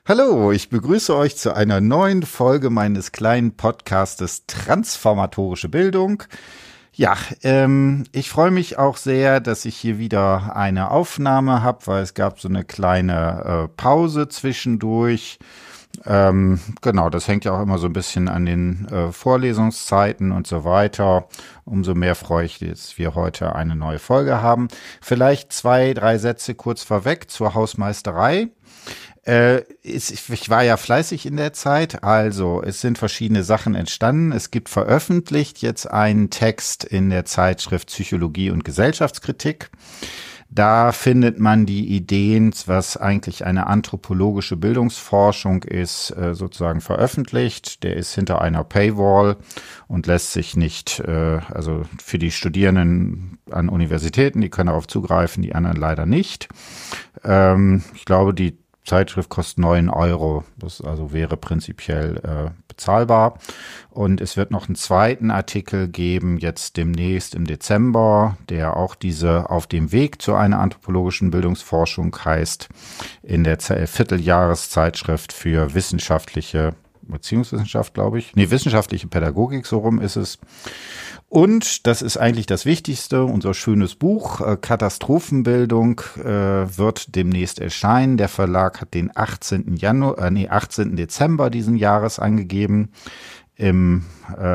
Hallo, ich begrüße euch zu einer neuen Folge meines kleinen Podcastes Transformatorische Bildung. Ja, ich freue mich auch sehr, dass ich hier wieder eine Aufnahme habe, weil es gab so eine kleine Pause zwischendurch. Genau, das hängt ja auch immer so ein bisschen an den Vorlesungszeiten und so weiter. Umso mehr freue ich mich, dass wir heute eine neue Folge haben. Vielleicht 2, 3 Sätze kurz vorweg zur Hausmeisterei. Ich war ja fleißig in der Zeit, also es sind verschiedene Sachen entstanden. Es gibt veröffentlicht jetzt einen Text in der Zeitschrift Psychologie und Gesellschaftskritik. Da findet man die Ideen, was eigentlich eine anthropologische Bildungsforschung ist, sozusagen veröffentlicht. Der ist hinter einer Paywall und lässt sich nicht, also für die Studierenden an Universitäten, die können darauf zugreifen, die anderen leider nicht. Ich glaube, die Zeitschrift kostet 9 Euro, das also wäre prinzipiell bezahlbar. Und es wird noch einen zweiten Artikel geben, jetzt demnächst im Dezember, der auch diese Auf dem Weg zu einer anthropologischen Bildungsforschung heißt, in der Vierteljahreszeitschrift für wissenschaftliche Erziehungswissenschaft, glaube ich. Nee, wissenschaftliche Pädagogik, so rum ist es. Und das ist eigentlich das Wichtigste, unser schönes Buch Katastrophenbildung wird demnächst erscheinen. Der Verlag hat den 18. Dezember diesen Jahres angegeben. Im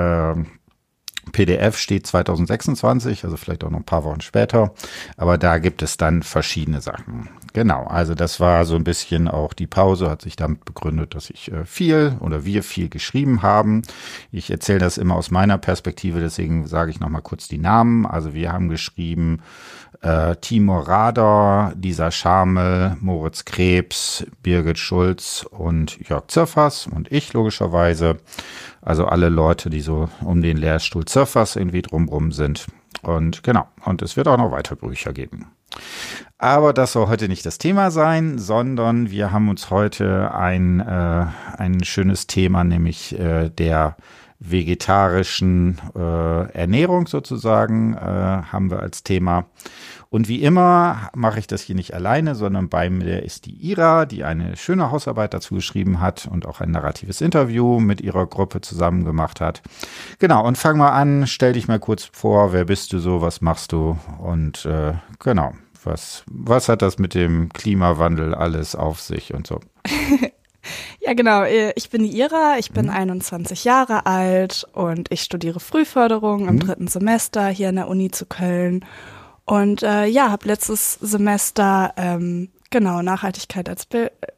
PDF steht 2026, also vielleicht auch noch ein paar Wochen später. Aber da gibt es dann verschiedene Sachen. Genau, also das war so ein bisschen auch die Pause, hat sich damit begründet, dass ich wir viel geschrieben haben. Ich erzähle das immer aus meiner Perspektive, deswegen sage ich nochmal kurz die Namen. Also wir haben geschrieben Timur Rader, Lisa Schamel, Moritz Krebs, Birgit Schulz und Jörg Zirfers und ich logischerweise. Also alle Leute, die so um den Lehrstuhl Zirfers irgendwie drumrum sind. Und genau, und es wird auch noch weitere Bücher geben. Aber das soll heute nicht das Thema sein, sondern wir haben uns heute ein schönes Thema, nämlich der vegetarischen Ernährung sozusagen, haben wir als Thema. Und wie immer mache ich das hier nicht alleine, sondern bei mir ist die Ira, die eine schöne Hausarbeit dazu geschrieben hat und auch ein narratives Interview mit ihrer Gruppe zusammen gemacht hat. Genau, und fang mal an, stell dich mal kurz vor, wer bist du so, was machst du und genau, was hat das mit dem Klimawandel alles auf sich und so? Ja, genau. Ich bin die Ira, ich bin 21 Jahre alt und ich studiere Frühförderung im 3. Semester hier an der Uni zu Köln. Und habe letztes Semester Nachhaltigkeit als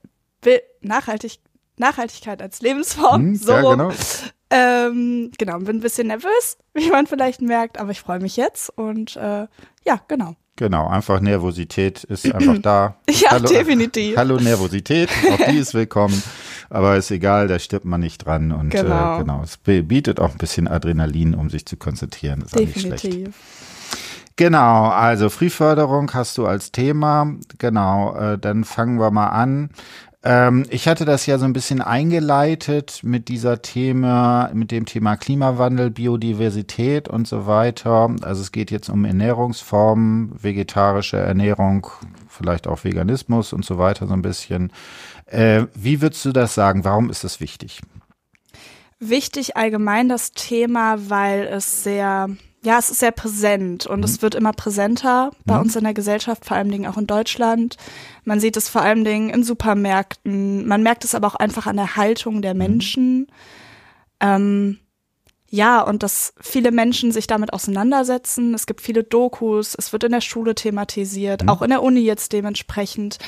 Nachhaltigkeit als Lebensform. So ja, genau. Bin ein bisschen nervös, wie man vielleicht merkt, aber ich freue mich jetzt und genau. Genau, einfach Nervosität ist einfach da. Ja, hallo, definitiv. Hallo Nervosität, auch die ist willkommen, aber ist egal, da stirbt man nicht dran und genau, es bietet auch ein bisschen Adrenalin, um sich zu konzentrieren, ist definitiv. Auch nicht schlecht. Genau, also Frühförderung hast du als Thema, genau, dann fangen wir mal an. Ich hatte das ja so ein bisschen eingeleitet mit dem Thema Klimawandel, Biodiversität und so weiter. Also es geht jetzt um Ernährungsformen, vegetarische Ernährung, vielleicht auch Veganismus und so weiter so ein bisschen. Wie würdest du das sagen? Warum ist das wichtig? Wichtig allgemein das Thema, weil es es ist sehr präsent und es wird immer präsenter bei uns in der Gesellschaft, vor allem auch in Deutschland. Man sieht es vor allem in Supermärkten. Man merkt es aber auch einfach an der Haltung der Menschen. Und dass viele Menschen sich damit auseinandersetzen. Es gibt viele Dokus, es wird in der Schule thematisiert, auch in der Uni jetzt dementsprechend.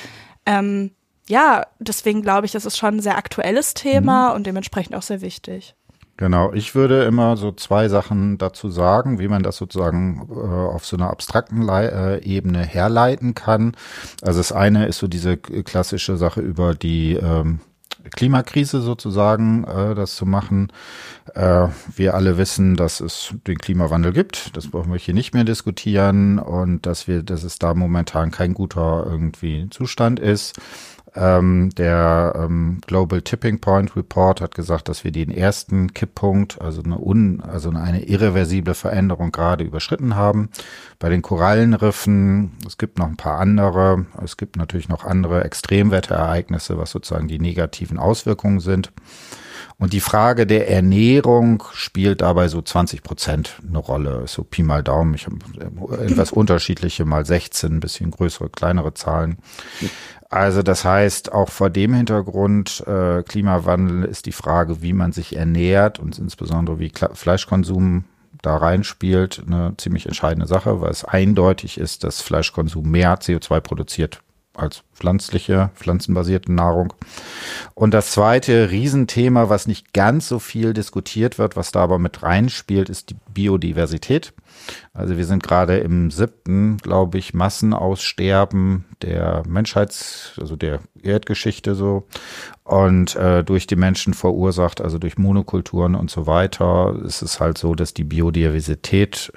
Deswegen glaube ich, das ist schon ein sehr aktuelles Thema und dementsprechend auch sehr wichtig. Genau, ich würde immer so 2 Sachen dazu sagen, wie man das sozusagen auf so einer abstrakten Ebene herleiten kann. Also das eine ist so diese klassische Sache über die Klimakrise sozusagen, das zu machen. Wir alle wissen, dass es den Klimawandel gibt. Das brauchen wir hier nicht mehr diskutieren und dass es da momentan kein guter irgendwie Zustand ist. Der Global Tipping Point Report hat gesagt, dass wir den ersten Kipppunkt, also eine irreversible Veränderung gerade überschritten haben. Bei den Korallenriffen, es gibt noch ein paar andere, es gibt natürlich noch andere Extremwetterereignisse, was sozusagen die negativen Auswirkungen sind. Und die Frage der Ernährung spielt dabei so 20% eine Rolle. So Pi mal Daumen. Ich habe etwas unterschiedliche, mal 16, ein bisschen größere, kleinere Zahlen. Also das heißt, auch vor dem Hintergrund Klimawandel ist die Frage, wie man sich ernährt und insbesondere wie Fleischkonsum da reinspielt, eine ziemlich entscheidende Sache, weil es eindeutig ist, dass Fleischkonsum mehr CO2 produziert als pflanzenbasierte Nahrung. Und das zweite Riesenthema, was nicht ganz so viel diskutiert wird, was da aber mit reinspielt, ist die Biodiversität. Also wir sind gerade im 7., glaube ich, Massenaussterben der also der Erdgeschichte so. Und durch die Menschen verursacht, also durch Monokulturen und so weiter, ist es halt so, dass die Biodiversität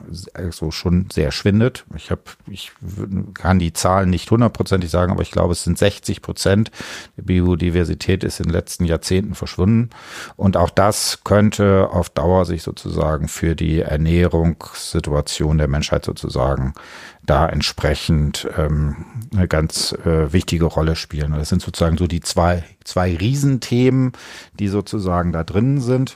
so schon sehr schwindet. Ich kann die Zahlen nicht hundertprozentig sagen, aber ich glaube, es sind 60% der Biodiversität ist in den letzten Jahrzehnten verschwunden. Und auch das könnte auf Dauer sich sozusagen für die Ernährungssituation der Menschheit sozusagen da entsprechend eine ganz wichtige Rolle spielen. Das sind sozusagen so die zwei Riesenthemen, die sozusagen da drin sind.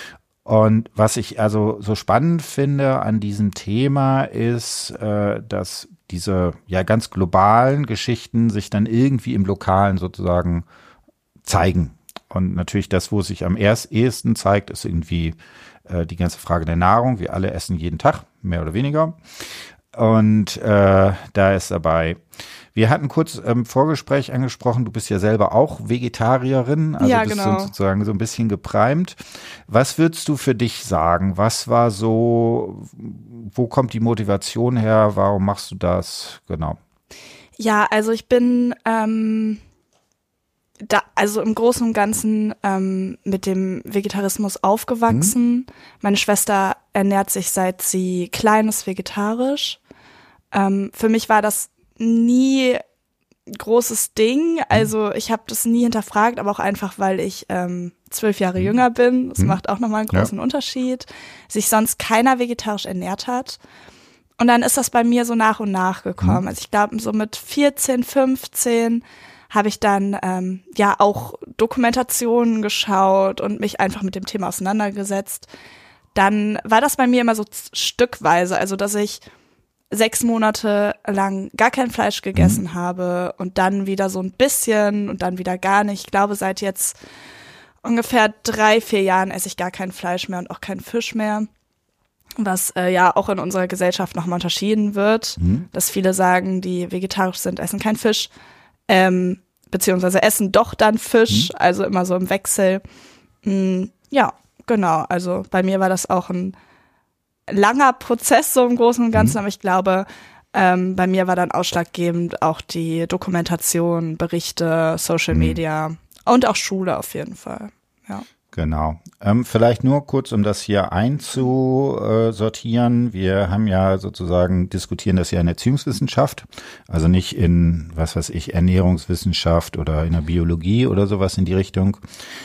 Und was ich also so spannend finde an diesem Thema ist, dass diese ja ganz globalen Geschichten sich dann irgendwie im Lokalen sozusagen zeigen. Und natürlich das, wo es sich am ehesten zeigt, ist irgendwie die ganze Frage der Nahrung. Wir alle essen jeden Tag, mehr oder weniger. Und da ist dabei, wir hatten kurz im Vorgespräch angesprochen, du bist ja selber auch Vegetarierin, also ja, bist genau. sozusagen so ein bisschen geprimed. Was würdest du für dich sagen? Was war so, wo kommt die Motivation her? Warum machst du das? Genau. Ja, also ich bin also im Großen und Ganzen mit dem Vegetarismus aufgewachsen. Meine Schwester ernährt sich, seit sie klein ist, vegetarisch. Für mich war das nie großes Ding. Also ich habe das nie hinterfragt, aber auch einfach, weil ich 12 Jahre jünger bin. Das macht auch nochmal einen großen Unterschied. Sich sonst keiner vegetarisch ernährt hat. Und dann ist das bei mir so nach und nach gekommen. Also ich glaube, so mit 14, 15 habe ich dann ja auch Dokumentationen geschaut und mich einfach mit dem Thema auseinandergesetzt. Dann war das bei mir immer so stückweise, also dass ich 6 Monate lang gar kein Fleisch gegessen habe und dann wieder so ein bisschen und dann wieder gar nicht. Ich glaube, seit jetzt ungefähr 3, 4 Jahren esse ich gar kein Fleisch mehr und auch keinen Fisch mehr. Was ja auch in unserer Gesellschaft nochmal unterschieden wird, dass viele sagen, die vegetarisch sind, essen kein Fisch, beziehungsweise essen doch dann Fisch, also immer so im Wechsel. Ja, genau, also bei mir war das auch ein langer Prozess so im Großen und Ganzen, aber ich glaube, bei mir war dann ausschlaggebend auch die Dokumentation, Berichte, Social Media und auch Schule auf jeden Fall, ja. Genau. Vielleicht nur kurz, um das hier einzusortieren. Wir haben ja sozusagen, diskutieren das ja in Erziehungswissenschaft, also nicht in, was weiß ich, Ernährungswissenschaft oder in der Biologie oder sowas in die Richtung.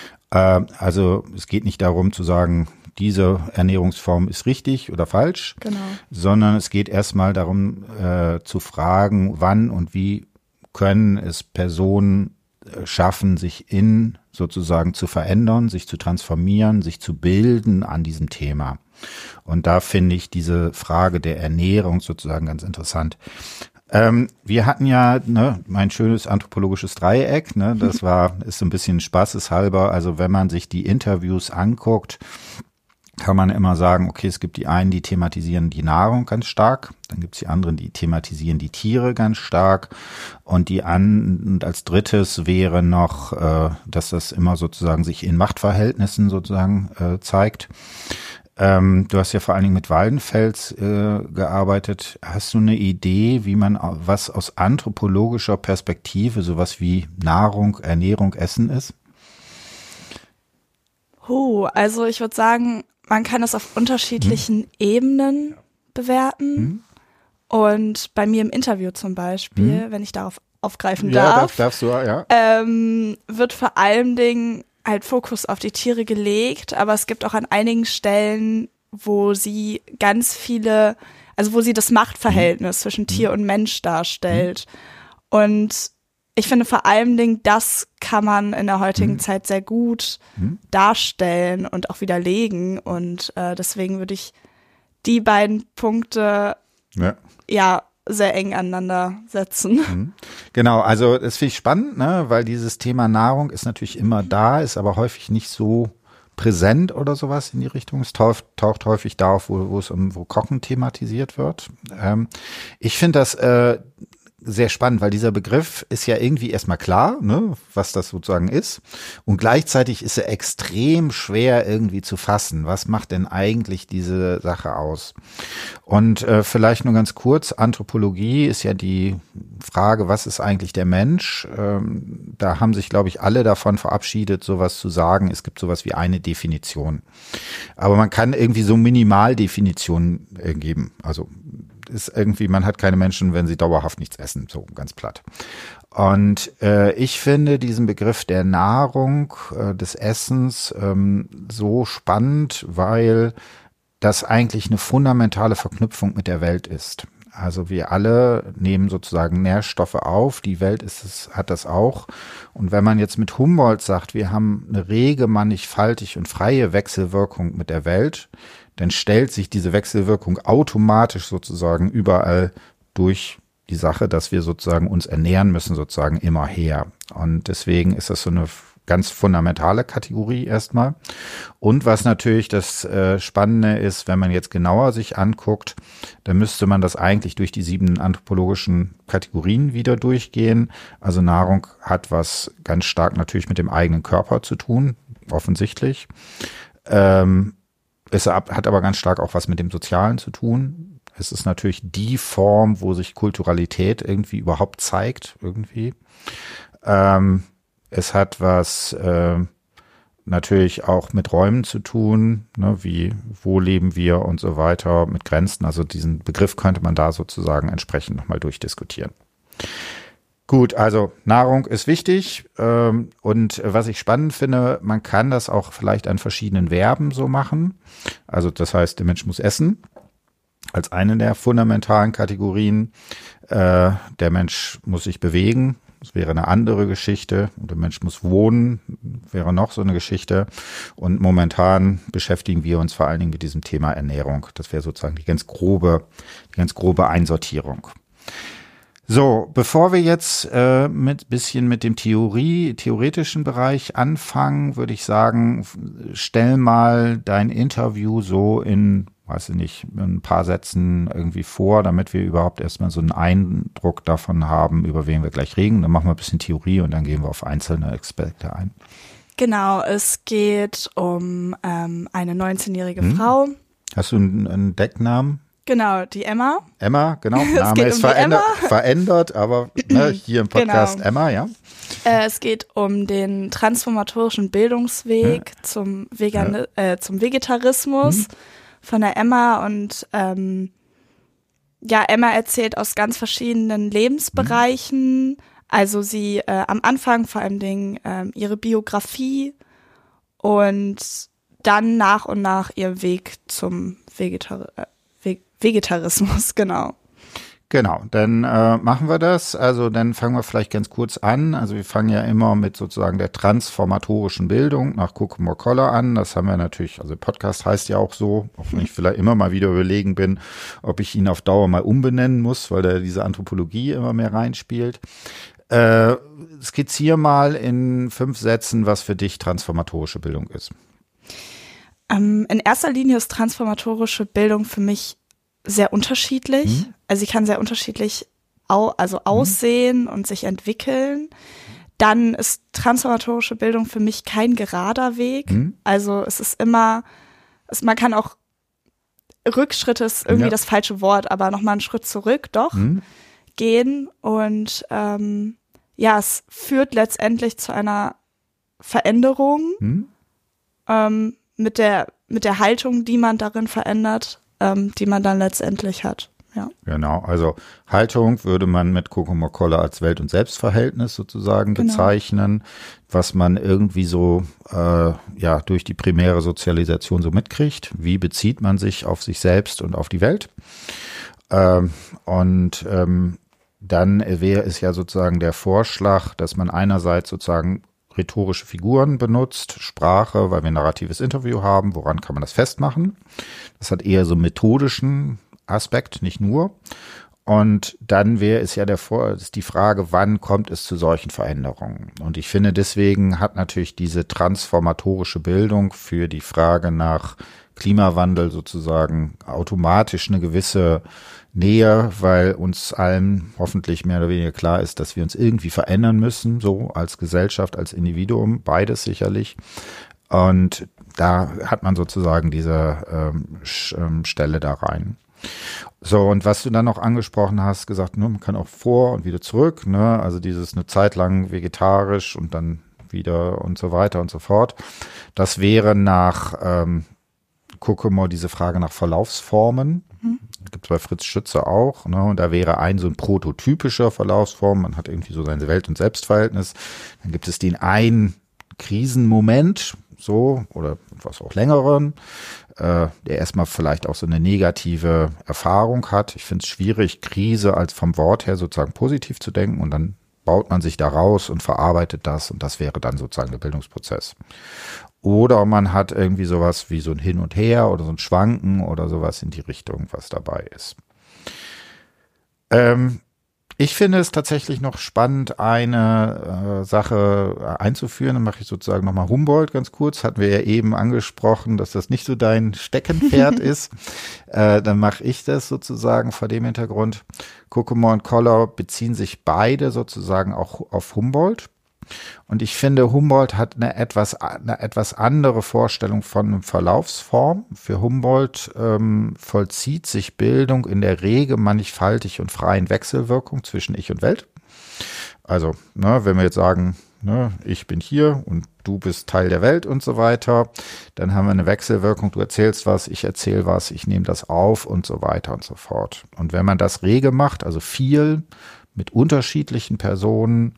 Also es geht nicht darum zu sagen, diese Ernährungsform ist richtig oder falsch, sondern es geht erstmal darum zu fragen, wann und wie können es Personen schaffen, sich sozusagen zu verändern, sich zu transformieren, sich zu bilden an diesem Thema. Und da finde ich diese Frage der Ernährung sozusagen ganz interessant. Wir hatten ja mein schönes anthropologisches Dreieck, ist so ein bisschen spaßeshalber. Also wenn man sich die Interviews anguckt, kann man immer sagen, okay, es gibt die einen, die thematisieren die Nahrung ganz stark, dann gibt es die anderen, die thematisieren die Tiere ganz stark und und als drittes wäre noch, dass das immer sozusagen sich in Machtverhältnissen sozusagen zeigt. Du hast ja vor allen Dingen mit Waldenfels gearbeitet. Hast du eine Idee, wie man was aus anthropologischer Perspektive, sowas wie Nahrung, Ernährung, Essen ist? Also ich würde sagen, man kann es auf unterschiedlichen Ebenen bewerten. Und bei mir im Interview zum Beispiel, wenn ich darauf aufgreifen darf. Ja, darfst du, ja. Wird vor allen Dingen halt Fokus auf die Tiere gelegt, aber es gibt auch an einigen Stellen, wo sie ganz viele, also wo sie das Machtverhältnis zwischen Tier und Mensch darstellt. Und ich finde vor allen Dingen, das kann man in der heutigen Zeit sehr gut darstellen und auch widerlegen. Und deswegen würde ich die beiden Punkte ja sehr eng aneinander setzen. Genau, also das finde ich spannend, ne, weil dieses Thema Nahrung ist natürlich immer da, ist aber häufig nicht so präsent oder sowas in die Richtung. Es taucht häufig da auf, wo Kochen thematisiert wird. Ich finde das sehr spannend, weil dieser Begriff ist ja irgendwie erstmal klar, ne, was das sozusagen ist. Und gleichzeitig ist er extrem schwer irgendwie zu fassen. Was macht denn eigentlich diese Sache aus? Und vielleicht nur ganz kurz, Anthropologie ist ja die Frage, was ist eigentlich der Mensch? Da haben sich, glaube ich, alle davon verabschiedet, sowas zu sagen. Es gibt sowas wie eine Definition. Aber man kann irgendwie so Minimaldefinitionen geben. Also ist irgendwie, man hat keine Menschen, wenn sie dauerhaft nichts essen, so ganz platt. Und ich finde diesen Begriff der Nahrung, des Essens so spannend, weil das eigentlich eine fundamentale Verknüpfung mit der Welt ist. Also wir alle nehmen sozusagen Nährstoffe auf, die Welt hat das auch. Und wenn man jetzt mit Humboldt sagt, wir haben eine rege, mannigfaltig und freie Wechselwirkung mit der Welt, dann stellt sich diese Wechselwirkung automatisch sozusagen überall durch die Sache, dass wir sozusagen uns ernähren müssen, sozusagen immer her. Und deswegen ist das so eine ganz fundamentale Kategorie erstmal. Und was natürlich das Spannende ist, wenn man jetzt genauer sich anguckt, dann müsste man das eigentlich durch die 7 anthropologischen Kategorien wieder durchgehen. Also Nahrung hat was ganz stark natürlich mit dem eigenen Körper zu tun, offensichtlich. Es hat aber ganz stark auch was mit dem Sozialen zu tun. Es ist natürlich die Form, wo sich Kulturalität irgendwie überhaupt zeigt, irgendwie. Es hat was natürlich auch mit Räumen zu tun, ne, wie, wo leben wir und so weiter, mit Grenzen. Also diesen Begriff könnte man da sozusagen entsprechend nochmal durchdiskutieren. Gut, also Nahrung ist wichtig und was ich spannend finde, man kann das auch vielleicht an verschiedenen Verben so machen. Also das heißt, der Mensch muss essen als eine der fundamentalen Kategorien. Der Mensch muss sich bewegen, das wäre eine andere Geschichte. Und der Mensch muss wohnen, wäre noch so eine Geschichte. Und momentan beschäftigen wir uns vor allen Dingen mit diesem Thema Ernährung. Das wäre sozusagen die ganz grobe Einsortierung. So, bevor wir jetzt mit dem theoretischen Bereich anfangen, würde ich sagen, stell mal dein Interview so in, weiß ich nicht, ein paar Sätzen irgendwie vor, damit wir überhaupt erstmal so einen Eindruck davon haben, über wen wir gleich reden. Dann machen wir ein bisschen Theorie und dann gehen wir auf einzelne Aspekte ein. Genau, es geht um eine 19-jährige Frau. Hast du einen Decknamen? Genau, die Emma. Emma, genau. Name ist verändert, aber ne, hier im Podcast genau. Emma, ja. Es geht um den transformatorischen Bildungsweg zum Vegetarismus von der Emma und Emma erzählt aus ganz verschiedenen Lebensbereichen. Also sie am Anfang vor allem ihre Biografie und dann nach und nach ihr Weg zum Vegetarismus, genau. Genau, dann machen wir das. Also dann fangen wir vielleicht ganz kurz an. Also wir fangen ja immer mit sozusagen der transformatorischen Bildung nach Cook-Mokola an. Das haben wir natürlich, also Podcast heißt ja auch so, auch wenn ich vielleicht immer mal wieder überlegen bin, ob ich ihn auf Dauer mal umbenennen muss, weil da diese Anthropologie immer mehr reinspielt. Skizzier mal in 5 Sätzen, was für dich transformatorische Bildung ist. In erster Linie ist transformatorische Bildung für mich sehr unterschiedlich. Also sie kann sehr unterschiedlich aussehen und sich entwickeln. Dann ist transformatorische Bildung für mich kein gerader Weg. Also es ist immer, man kann auch, Rückschritte ist irgendwie das falsche Wort, aber nochmal einen Schritt zurück gehen. Und es führt letztendlich zu einer Veränderung mit der Haltung, die man darin verändert, die man dann letztendlich hat. Ja. Genau, also Haltung würde man mit Kokomor-Koller als Welt- und Selbstverhältnis sozusagen bezeichnen, was man irgendwie so durch die primäre Sozialisation so mitkriegt. Wie bezieht man sich auf sich selbst und auf die Welt? Dann wäre es ja sozusagen der Vorschlag, dass man einerseits sozusagen rhetorische Figuren benutzt, Sprache, weil wir ein narratives Interview haben, woran kann man das festmachen? Das hat eher so einen methodischen Aspekt, nicht nur. Und dann wäre es ja ist die Frage, wann kommt es zu solchen Veränderungen? Und ich finde, deswegen hat natürlich diese transformatorische Bildung für die Frage nach Klimawandel sozusagen automatisch eine gewisse Nähe, weil uns allen hoffentlich mehr oder weniger klar ist, dass wir uns irgendwie verändern müssen, so als Gesellschaft, als Individuum, beides sicherlich. Und da hat man sozusagen diese Stelle da rein. So, und was du dann noch angesprochen hast, gesagt, ne, man kann auch vor und wieder zurück, ne, also dieses eine Zeit lang vegetarisch und dann wieder und so weiter und so fort. Das wäre nach Kokomor diese Frage nach Verlaufsformen. Gibt es bei Fritz Schütze auch, ne? Und da wäre so ein prototypischer Verlaufsform. Man hat irgendwie so sein Welt- und Selbstverhältnis. Dann gibt es den einen Krisenmoment, so, oder etwas auch längeren, der erstmal vielleicht auch so eine negative Erfahrung hat. Ich finde es schwierig, Krise als vom Wort her sozusagen positiv zu denken, und dann baut man sich da raus und verarbeitet das, und das wäre dann sozusagen der Bildungsprozess. Oder man hat irgendwie sowas wie so ein Hin und Her oder so ein Schwanken oder sowas in die Richtung, was dabei ist. Ich finde es tatsächlich noch spannend, eine Sache einzuführen. Dann mache ich sozusagen nochmal Humboldt ganz kurz. Hatten wir ja eben angesprochen, dass das nicht so dein Steckenpferd ist. Dann mache ich das sozusagen vor dem Hintergrund. Kokomor und Koller beziehen sich beide sozusagen auch auf Humboldt. Und ich finde, Humboldt hat eine etwas andere Vorstellung von einer Verlaufsform. Für Humboldt vollzieht sich Bildung in der rege, mannigfaltig und freien Wechselwirkung zwischen Ich und Welt. Also, ne, wenn wir jetzt sagen, ne, ich bin hier und du bist Teil der Welt und so weiter, dann haben wir eine Wechselwirkung. Du erzählst was, ich erzähle was, ich nehme das auf und so weiter und so fort. Und wenn man das rege macht, also viel mit unterschiedlichen Personen,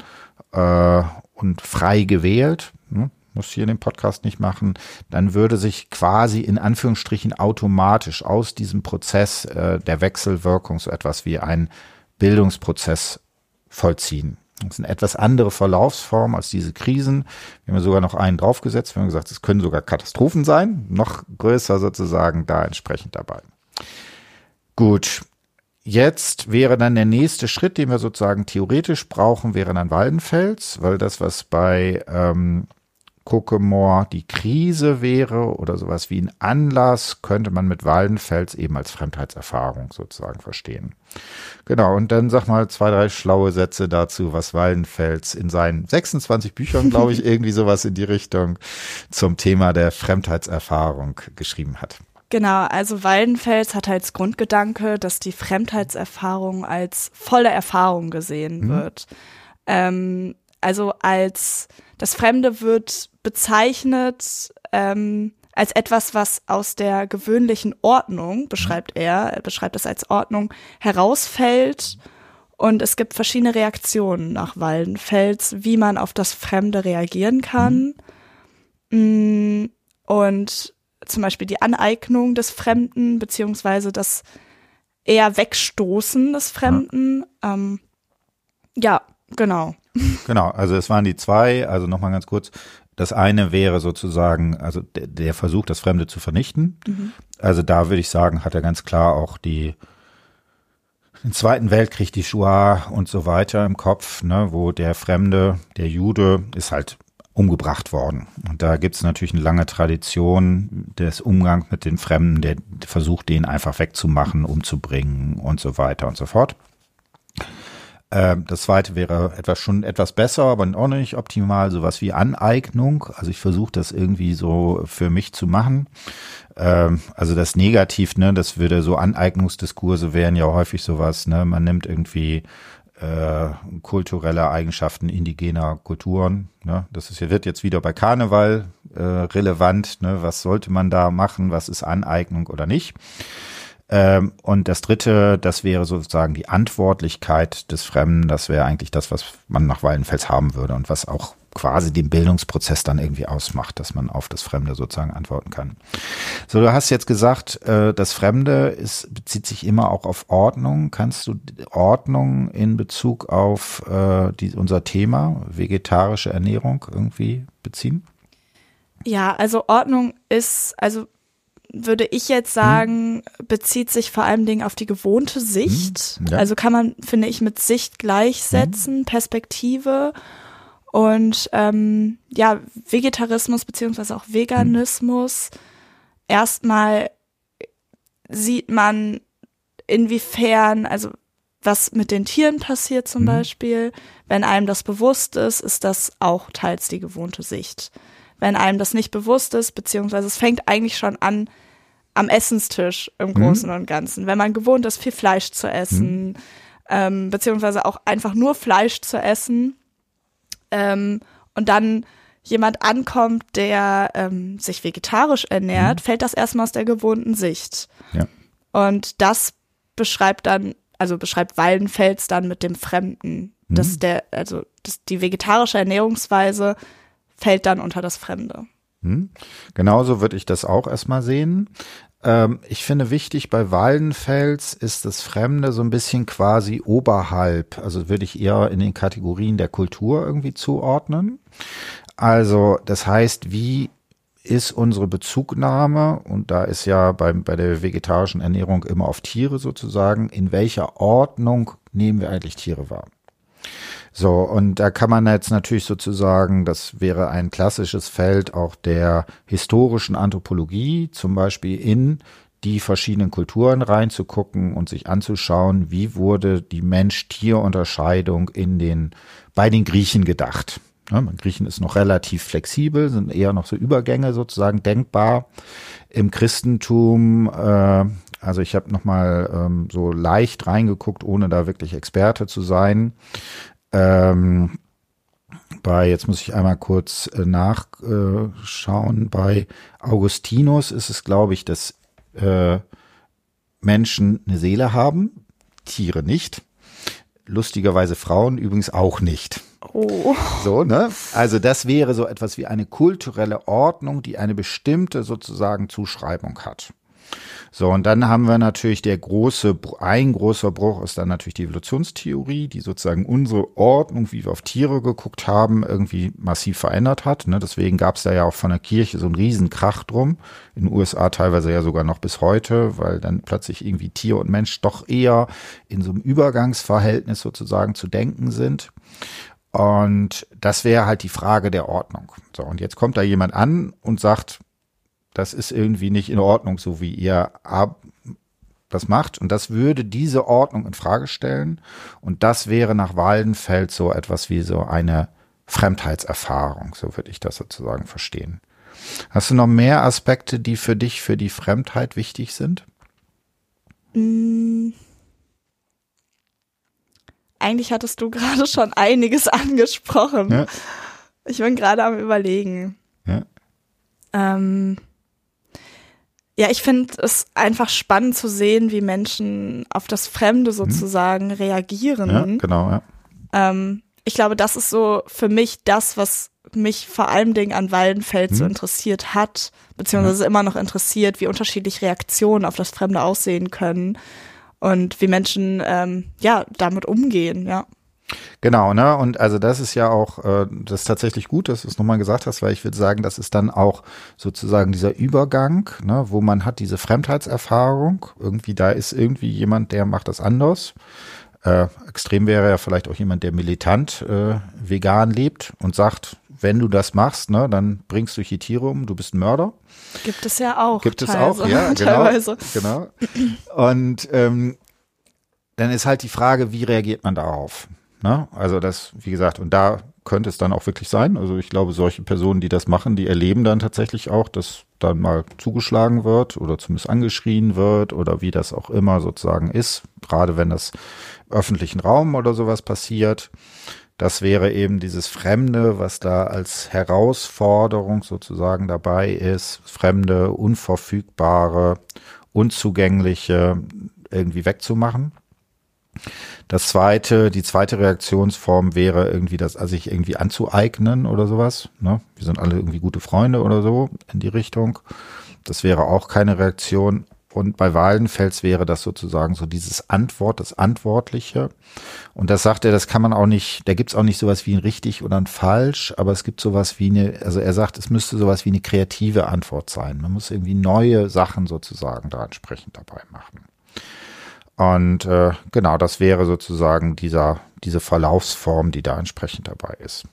und frei gewählt, muss hier in dem Podcast nicht machen, dann würde sich quasi in Anführungsstrichen automatisch aus diesem Prozess der Wechselwirkung so etwas wie ein Bildungsprozess vollziehen. Das ist eine etwas andere Verlaufsform als diese Krisen. Wir haben sogar noch einen draufgesetzt. Wir haben gesagt, es können sogar Katastrophen sein, noch größer sozusagen da entsprechend dabei. Gut. Jetzt wäre dann der nächste Schritt, den wir sozusagen theoretisch brauchen, wäre dann Waldenfels, weil das, was bei Kokomor die Krise wäre oder sowas wie ein Anlass, könnte man mit Waldenfels eben als Fremdheitserfahrung sozusagen verstehen. Genau, und dann sag mal 2, 3 schlaue Sätze dazu, was Waldenfels in seinen 26 Büchern, glaube ich, irgendwie sowas in die Richtung zum Thema der Fremdheitserfahrung geschrieben hat. Genau, also Waldenfels hat als Grundgedanke, dass die Fremdheitserfahrung als volle Erfahrung gesehen wird. Also als das Fremde wird bezeichnet als etwas, was aus der gewöhnlichen Ordnung, beschreibt er beschreibt es als Ordnung, herausfällt. Und es gibt verschiedene Reaktionen nach Waldenfels, wie man auf das Fremde reagieren kann. Und zum Beispiel die ein des Fremden, beziehungsweise das eher Wegstoßen des Fremden. Ja, genau. Genau, also es waren die zwei, also nochmal ganz kurz. Das eine wäre sozusagen, also der Versuch, das Fremde zu vernichten. Also da würde ich sagen, hat er ganz klar auch den Zweiten Weltkrieg, die Shoah und so weiter im Kopf, ne, wo der Fremde, der Jude, ist halt umgebracht worden. Und da gibt es natürlich eine lange Tradition des Umgangs mit den Fremden, der versucht, den einfach wegzumachen, umzubringen und so weiter und so fort. Das zweite wäre schon etwas besser, aber auch nicht optimal, sowas wie Aneignung. Also ich versuche das irgendwie so für mich zu machen. Also das Negativ, ne, das würde so Aneignungsdiskurse wären ja häufig sowas, ne, man nimmt irgendwie kulturelle Eigenschaften indigener Kulturen. Ne? Wird jetzt wieder bei Karneval relevant. Ne? Was sollte man da machen? Was ist Aneignung oder nicht? Und das Dritte, das wäre sozusagen die Antwortlichkeit des Fremden. Das wäre eigentlich das, was man nach Waldenfels haben würde und was auch quasi den Bildungsprozess dann irgendwie ausmacht, dass man auf das Fremde sozusagen antworten kann. So, du hast jetzt gesagt, das Fremde bezieht sich immer auch auf Ordnung. Kannst du Ordnung in Bezug auf unser Thema, vegetarische Ernährung, irgendwie beziehen? Ja, also Ordnung ist, also würde ich jetzt sagen, bezieht sich vor allem Dingen auf die gewohnte Sicht. Ja. Also kann man, finde ich, mit Sicht gleichsetzen, Perspektive. Und ja, Vegetarismus beziehungsweise auch Veganismus, erstmal sieht man, inwiefern, also was mit den Tieren passiert zum Beispiel. Wenn einem das bewusst ist, ist das auch teils die gewohnte Sicht. Wenn einem das nicht bewusst ist, beziehungsweise es fängt eigentlich schon an am Essenstisch im Großen und Ganzen. Wenn man gewohnt ist, viel Fleisch zu essen, beziehungsweise auch einfach nur Fleisch zu essen, und dann jemand ankommt, der sich vegetarisch ernährt, fällt das erstmal aus der gewohnten Sicht. Ja. Und das beschreibt Waldenfels dann mit dem Fremden. Die vegetarische Ernährungsweise fällt dann unter das Fremde. Genauso würde ich das auch erstmal sehen. Ich finde wichtig, bei Waldenfels ist das Fremde so ein bisschen quasi oberhalb, also würde ich eher in den Kategorien der Kultur irgendwie zuordnen. Also das heißt, wie ist unsere Bezugnahme, und da ist ja bei der vegetarischen Ernährung immer auf Tiere sozusagen, in welcher Ordnung nehmen wir eigentlich Tiere wahr? So, und da kann man jetzt natürlich sozusagen, das wäre ein klassisches Feld auch der historischen Anthropologie, zum Beispiel in die verschiedenen Kulturen reinzugucken und sich anzuschauen, wie wurde die Mensch-Tier-Unterscheidung bei den Griechen gedacht. Ja, Griechen ist noch relativ flexibel, sind eher noch so Übergänge sozusagen denkbar. Im Christentum, also ich habe nochmal so leicht reingeguckt, ohne da wirklich Experte zu sein. Jetzt muss ich einmal kurz nachschauen, bei Augustinus ist es, glaube ich, dass Menschen eine Seele haben, Tiere nicht. Lustigerweise Frauen übrigens auch nicht. Oh. So, ne? Also das wäre so etwas wie eine kulturelle Ordnung, die eine bestimmte sozusagen Zuschreibung hat. So, und dann haben wir natürlich ein großer Bruch ist dann natürlich die Evolutionstheorie, die sozusagen unsere Ordnung, wie wir auf Tiere geguckt haben, irgendwie massiv verändert hat. Ne? Deswegen gab es da ja auch von der Kirche so einen riesen Krach drum. In den USA teilweise ja sogar noch bis heute, weil dann plötzlich irgendwie Tier und Mensch doch eher in so einem Übergangsverhältnis sozusagen zu denken sind. Und das wäre halt die Frage der Ordnung. So, und jetzt kommt da jemand an und sagt, das ist irgendwie nicht in Ordnung, so wie ihr das macht. Und das würde diese Ordnung in Frage stellen. Und das wäre nach Waldenfels so etwas wie so eine Fremdheitserfahrung. So würde ich das sozusagen verstehen. Hast du noch mehr Aspekte, die für dich, für die Fremdheit wichtig sind? Eigentlich hattest du gerade schon einiges angesprochen. Ja. Ich bin gerade am Überlegen. Ja. Ja, ich finde es einfach spannend zu sehen, wie Menschen auf das Fremde sozusagen reagieren. Ja, genau, ja. Ich glaube, das ist so für mich das, was mich vor allem an Waldenfels so interessiert hat, beziehungsweise immer noch interessiert, wie unterschiedlich Reaktionen auf das Fremde aussehen können und wie Menschen damit umgehen, ja. Genau, ne? Und also das ist ja auch, das ist tatsächlich gut, dass du es nochmal gesagt hast, weil ich würde sagen, das ist dann auch sozusagen dieser Übergang, ne, wo man hat diese Fremdheitserfahrung, irgendwie da ist irgendwie jemand, der macht das anders. Extrem wäre ja vielleicht auch jemand, der militant vegan lebt und sagt, wenn du das machst, ne, dann bringst du hier Tiere um, du bist ein Mörder. Gibt es ja auch. Gibt es auch, ja, teilweise. Genau. Und dann ist halt die Frage, wie reagiert man darauf? Ne? Also das, wie gesagt, und da könnte es dann auch wirklich sein. Also ich glaube, solche Personen, die das machen, die erleben dann tatsächlich auch, dass dann mal zugeschlagen wird oder zumindest angeschrien wird oder wie das auch immer sozusagen ist, gerade wenn das im öffentlichen Raum oder sowas passiert. Das wäre eben dieses Fremde, was da als Herausforderung sozusagen dabei ist. Fremde, Unverfügbare, Unzugängliche irgendwie wegzumachen. Die zweite Reaktionsform wäre irgendwie sich irgendwie anzueignen oder sowas. Ne? Wir sind alle irgendwie gute Freunde oder so in die Richtung. Das wäre auch keine Reaktion. Und bei Waldenfels wäre das sozusagen so das Antwortliche. Und das sagt er, das kann man auch nicht, da gibt's auch nicht sowas wie ein richtig oder ein falsch, aber es gibt sowas wie er sagt, es müsste sowas wie eine kreative Antwort sein. Man muss irgendwie neue Sachen sozusagen da entsprechend dabei machen. Und genau, das wäre sozusagen diese Verlaufsform, die da entsprechend dabei ist.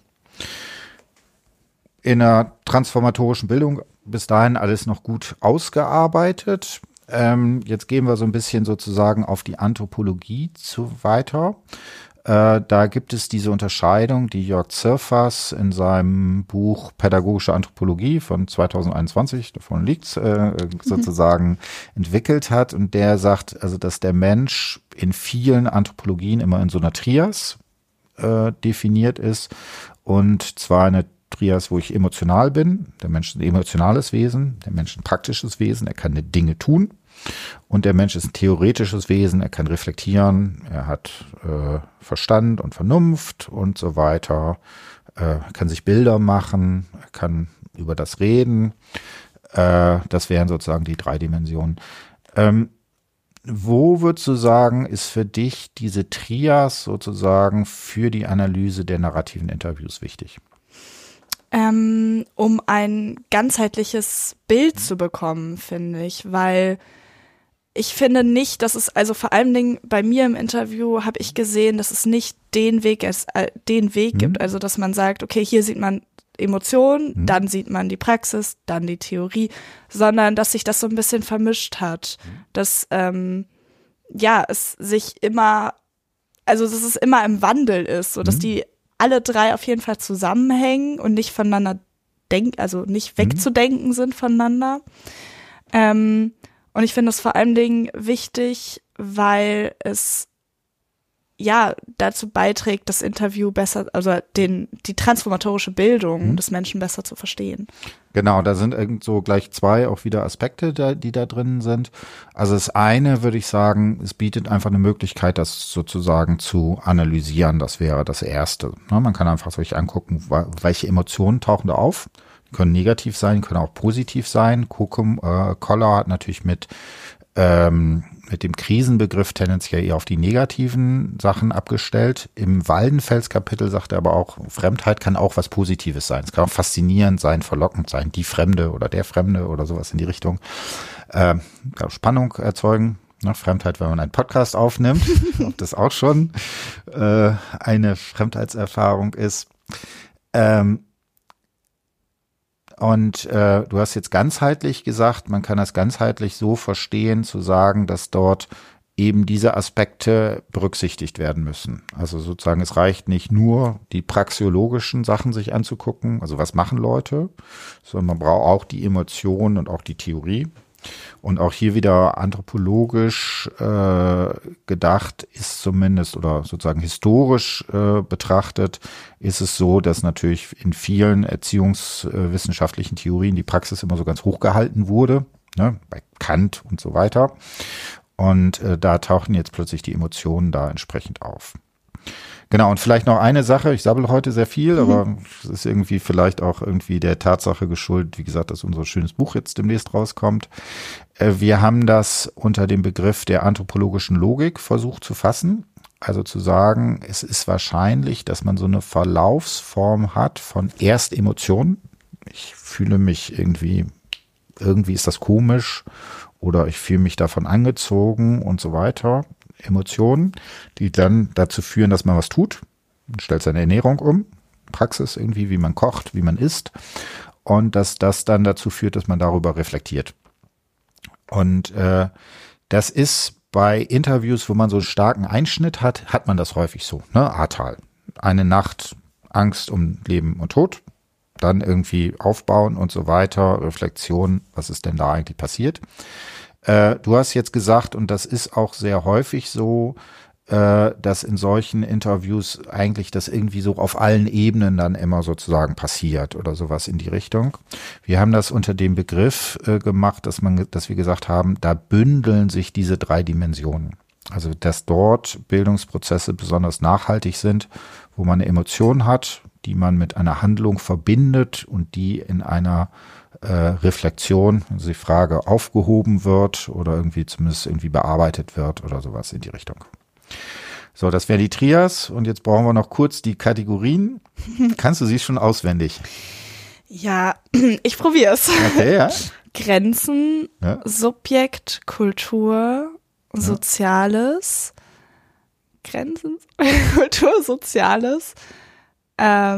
In der transformatorischen Bildung bis dahin alles noch gut ausgearbeitet. Jetzt gehen wir so ein bisschen sozusagen auf die Anthropologie weiter. Da gibt es diese Unterscheidung, die Jörg Zirfers in seinem Buch Pädagogische Anthropologie von 2021, davon liegt's, sozusagen entwickelt hat. Und der sagt, also, dass der Mensch in vielen Anthropologien immer in so einer Trias definiert ist. Und zwar eine Trias, wo ich emotional bin. Der Mensch ist ein emotionales Wesen, der Mensch ist ein praktisches Wesen, er kann Dinge tun. Und der Mensch ist ein theoretisches Wesen, er kann reflektieren, er hat Verstand und Vernunft und so weiter, er kann sich Bilder machen, er kann über das reden. Das wären sozusagen die 3 Dimensionen. Wo würdest du sagen, ist für dich diese Trias sozusagen für die Analyse der narrativen Interviews wichtig? Um ein ganzheitliches Bild zu bekommen, finde ich, weil ich finde nicht, dass es, also vor allen Dingen bei mir im Interview habe ich gesehen, dass es nicht den Weg gibt, also dass man sagt, okay, hier sieht man Emotionen, dann sieht man die Praxis, dann die Theorie, sondern dass sich das so ein bisschen vermischt hat, dass es sich immer, also dass es immer im Wandel ist, so dass die alle 3 auf jeden Fall zusammenhängen und nicht voneinander nicht wegzudenken sind voneinander. Und ich finde das vor allen Dingen wichtig, weil es dazu beiträgt, das Interview besser, also die transformatorische Bildung des Menschen besser zu verstehen. Genau, da sind irgend so gleich 2 auch wieder Aspekte, die da drin sind. Also das eine würde ich sagen, es bietet einfach eine Möglichkeit, das sozusagen zu analysieren. Das wäre das Erste. Man kann einfach sich angucken, welche Emotionen tauchen da auf. Die können negativ sein, können auch positiv sein. Koller hat natürlich mit dem Krisenbegriff tendenziell eher auf die negativen Sachen abgestellt. Im Waldenfels-Kapitel sagt er aber auch, Fremdheit kann auch was Positives sein. Es kann auch faszinierend sein, verlockend sein, die Fremde oder der Fremde oder sowas in die Richtung. Spannung erzeugen. Fremdheit, wenn man einen Podcast aufnimmt, ob das auch schon eine Fremdheitserfahrung ist. Und du hast jetzt ganzheitlich gesagt, man kann das ganzheitlich so verstehen, zu sagen, dass dort eben diese Aspekte berücksichtigt werden müssen. Also sozusagen, es reicht nicht nur, die praxeologischen Sachen sich anzugucken, also was machen Leute, sondern man braucht auch die Emotionen und auch die Theorie. Und auch hier wieder anthropologisch gedacht ist zumindest oder sozusagen historisch betrachtet, ist es so, dass natürlich in vielen erziehungswissenschaftlichen Theorien die Praxis immer so ganz hoch gehalten wurde, ne, bei Kant und so weiter. Und da tauchen jetzt plötzlich die Emotionen da entsprechend auf. Genau, und vielleicht noch eine Sache, ich sabbel heute sehr viel, aber es ist irgendwie vielleicht auch irgendwie der Tatsache geschuldet, wie gesagt, dass unser schönes Buch jetzt demnächst rauskommt. Wir haben das unter dem Begriff der anthropologischen Logik versucht zu fassen. Also zu sagen, es ist wahrscheinlich, dass man so eine Verlaufsform hat von erst Emotionen. Ich fühle mich irgendwie ist das komisch oder ich fühle mich davon angezogen und so weiter. Emotionen, die dann dazu führen, dass man was tut. Man stellt seine Ernährung um, Praxis irgendwie, wie man kocht, wie man isst. Und dass das dann dazu führt, dass man darüber reflektiert. Und das ist bei Interviews, wo man so einen starken Einschnitt hat man das häufig so. Ne? Ahrtal. Eine Nacht Angst um Leben und Tod. Dann irgendwie aufbauen und so weiter. Reflexion, was ist denn da eigentlich passiert? Du hast jetzt gesagt, und das ist auch sehr häufig so, dass in solchen Interviews eigentlich das irgendwie so auf allen Ebenen dann immer sozusagen passiert oder sowas in die Richtung. Wir haben das unter dem Begriff gemacht, dass wir gesagt haben, da bündeln sich diese 3 Dimensionen. Also, dass dort Bildungsprozesse besonders nachhaltig sind, wo man eine Emotion hat, die man mit einer Handlung verbindet und die in einer Reflexion, also die Frage aufgehoben wird oder irgendwie zumindest irgendwie bearbeitet wird oder sowas in die Richtung. So, das wäre die Trias und jetzt brauchen wir noch kurz die Kategorien. Kannst du sie schon auswendig? Ja, ich probiere es. Okay, ja. Grenzen, Ja. Subjekt, Kultur, Soziales. Grenzen, Kultur, Soziales. Da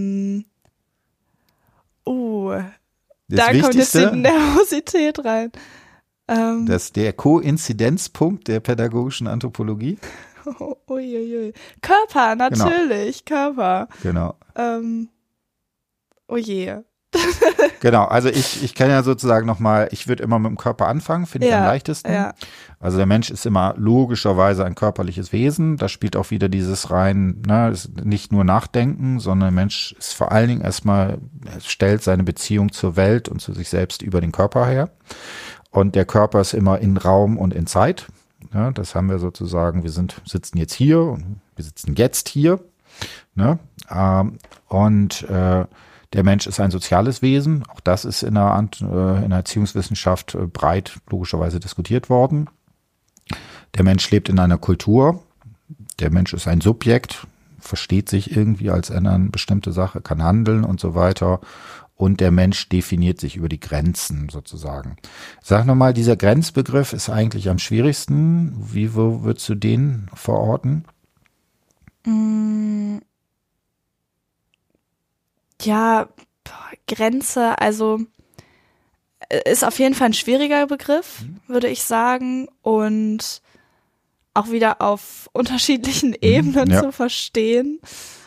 kommt jetzt die Nervosität rein. Das ist der Koinzidenzpunkt der pädagogischen Anthropologie. Uiuiui. Körper, natürlich, genau. Körper. Genau. Oh je. Genau, also ich kann ja sozusagen nochmal, ich würde immer mit dem Körper anfangen, finde ich am leichtesten. Ja. Also der Mensch ist immer logischerweise ein körperliches Wesen, da spielt auch wieder dieses rein, ist nicht nur Nachdenken, sondern der Mensch ist vor allen Dingen erstmal, stellt seine Beziehung zur Welt und zu sich selbst über den Körper her. Und der Körper ist immer in Raum und in Zeit. Ja, das haben wir sozusagen, wir sitzen jetzt hier und wir sitzen jetzt hier. Ne? Der Mensch ist ein soziales Wesen. Auch das ist in der Erziehungswissenschaft breit logischerweise diskutiert worden. Der Mensch lebt in einer Kultur. Der Mensch ist ein Subjekt, versteht sich irgendwie als eine bestimmte Sache, kann handeln und so weiter. Und der Mensch definiert sich über die Grenzen sozusagen. Sag nochmal, dieser Grenzbegriff ist eigentlich am schwierigsten. Wo würdest du den verorten? Ja, Grenze, also ist auf jeden Fall ein schwieriger Begriff, würde ich sagen. Und auch wieder auf unterschiedlichen Ebenen zu verstehen.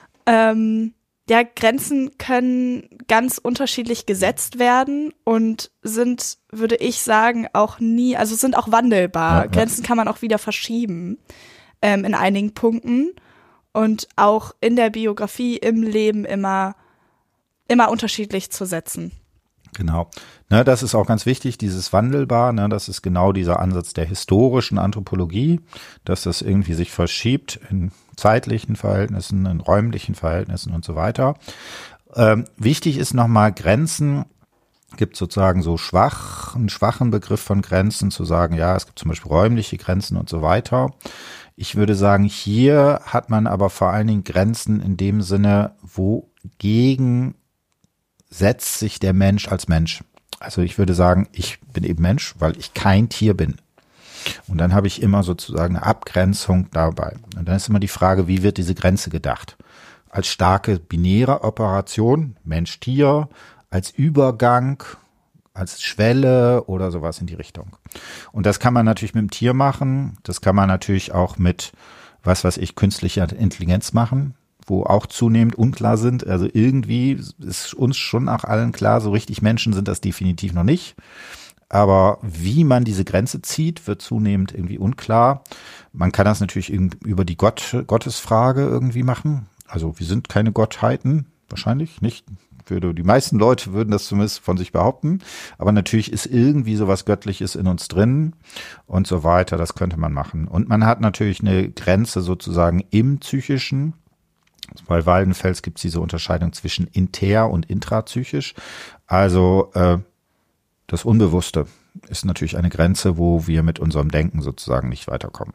Ja, Grenzen können ganz unterschiedlich gesetzt werden und sind, würde ich sagen, auch sind auch wandelbar. Ja. Grenzen kann man auch wieder verschieben in einigen Punkten und auch in der Biografie, im Leben immer unterschiedlich zu setzen. Genau. Das ist auch ganz wichtig, dieses Wandelbar, das ist genau dieser Ansatz der historischen Anthropologie, dass das irgendwie sich verschiebt in zeitlichen Verhältnissen, in räumlichen Verhältnissen und so weiter. Wichtig ist nochmal, Grenzen gibt sozusagen so einen schwachen Begriff von Grenzen, zu sagen, ja, es gibt zum Beispiel räumliche Grenzen und so weiter. Ich würde sagen, hier hat man aber vor allen Dingen Grenzen in dem Sinne, wogegen setzt sich der Mensch als Mensch. Also ich würde sagen, ich bin eben Mensch, weil ich kein Tier bin. Und dann habe ich immer sozusagen eine Abgrenzung dabei. Und dann ist immer die Frage, wie wird diese Grenze gedacht? Als starke binäre Operation, Mensch-Tier, als Übergang, als Schwelle oder sowas in die Richtung. Und das kann man natürlich mit dem Tier machen. Das kann man natürlich auch mit, künstlicher Intelligenz machen, wo auch zunehmend unklar sind. Also irgendwie ist uns schon auch allen klar, so richtig Menschen sind das definitiv noch nicht. Aber wie man diese Grenze zieht, wird zunehmend irgendwie unklar. Man kann das natürlich über die Gottesfrage irgendwie machen. Also wir sind keine Gottheiten, wahrscheinlich nicht. Die meisten Leute würden das zumindest von sich behaupten. Aber natürlich ist irgendwie sowas Göttliches in uns drin und so weiter. Das könnte man machen. Und man hat natürlich eine Grenze sozusagen im Psychischen. Bei Waldenfels gibt es diese Unterscheidung zwischen inter- und intrapsychisch. Also das Unbewusste ist natürlich eine Grenze, wo wir mit unserem Denken sozusagen nicht weiterkommen.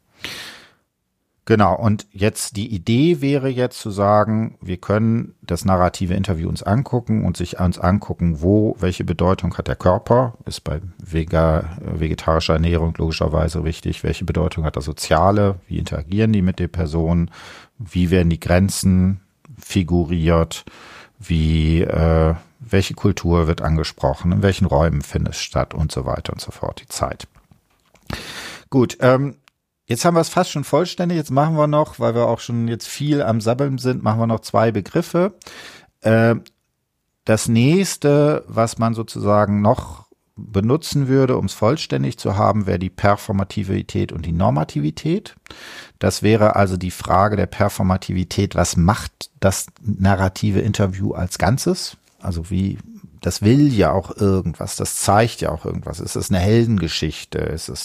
Genau, und jetzt die Idee wäre jetzt zu sagen, wir können das narrative Interview uns angucken und uns angucken, welche Bedeutung hat der Körper, ist bei vegetarischer Ernährung logischerweise wichtig, welche Bedeutung hat das Soziale, wie interagieren die mit der Person, wie werden die Grenzen figuriert, welche Kultur wird angesprochen, in welchen Räumen findet es statt und so weiter und so fort, die Zeit. Gut, jetzt haben wir es fast schon vollständig. Jetzt machen wir noch, weil wir auch schon jetzt viel am Sabbeln sind, machen wir noch 2 Begriffe. Das nächste, was man sozusagen noch benutzen würde, um es vollständig zu haben, wäre die Performativität und die Normativität. Das wäre also die Frage der Performativität, was macht das narrative Interview als Ganzes? Also das will ja auch irgendwas, das zeigt ja auch irgendwas. Ist es eine Heldengeschichte? Ist es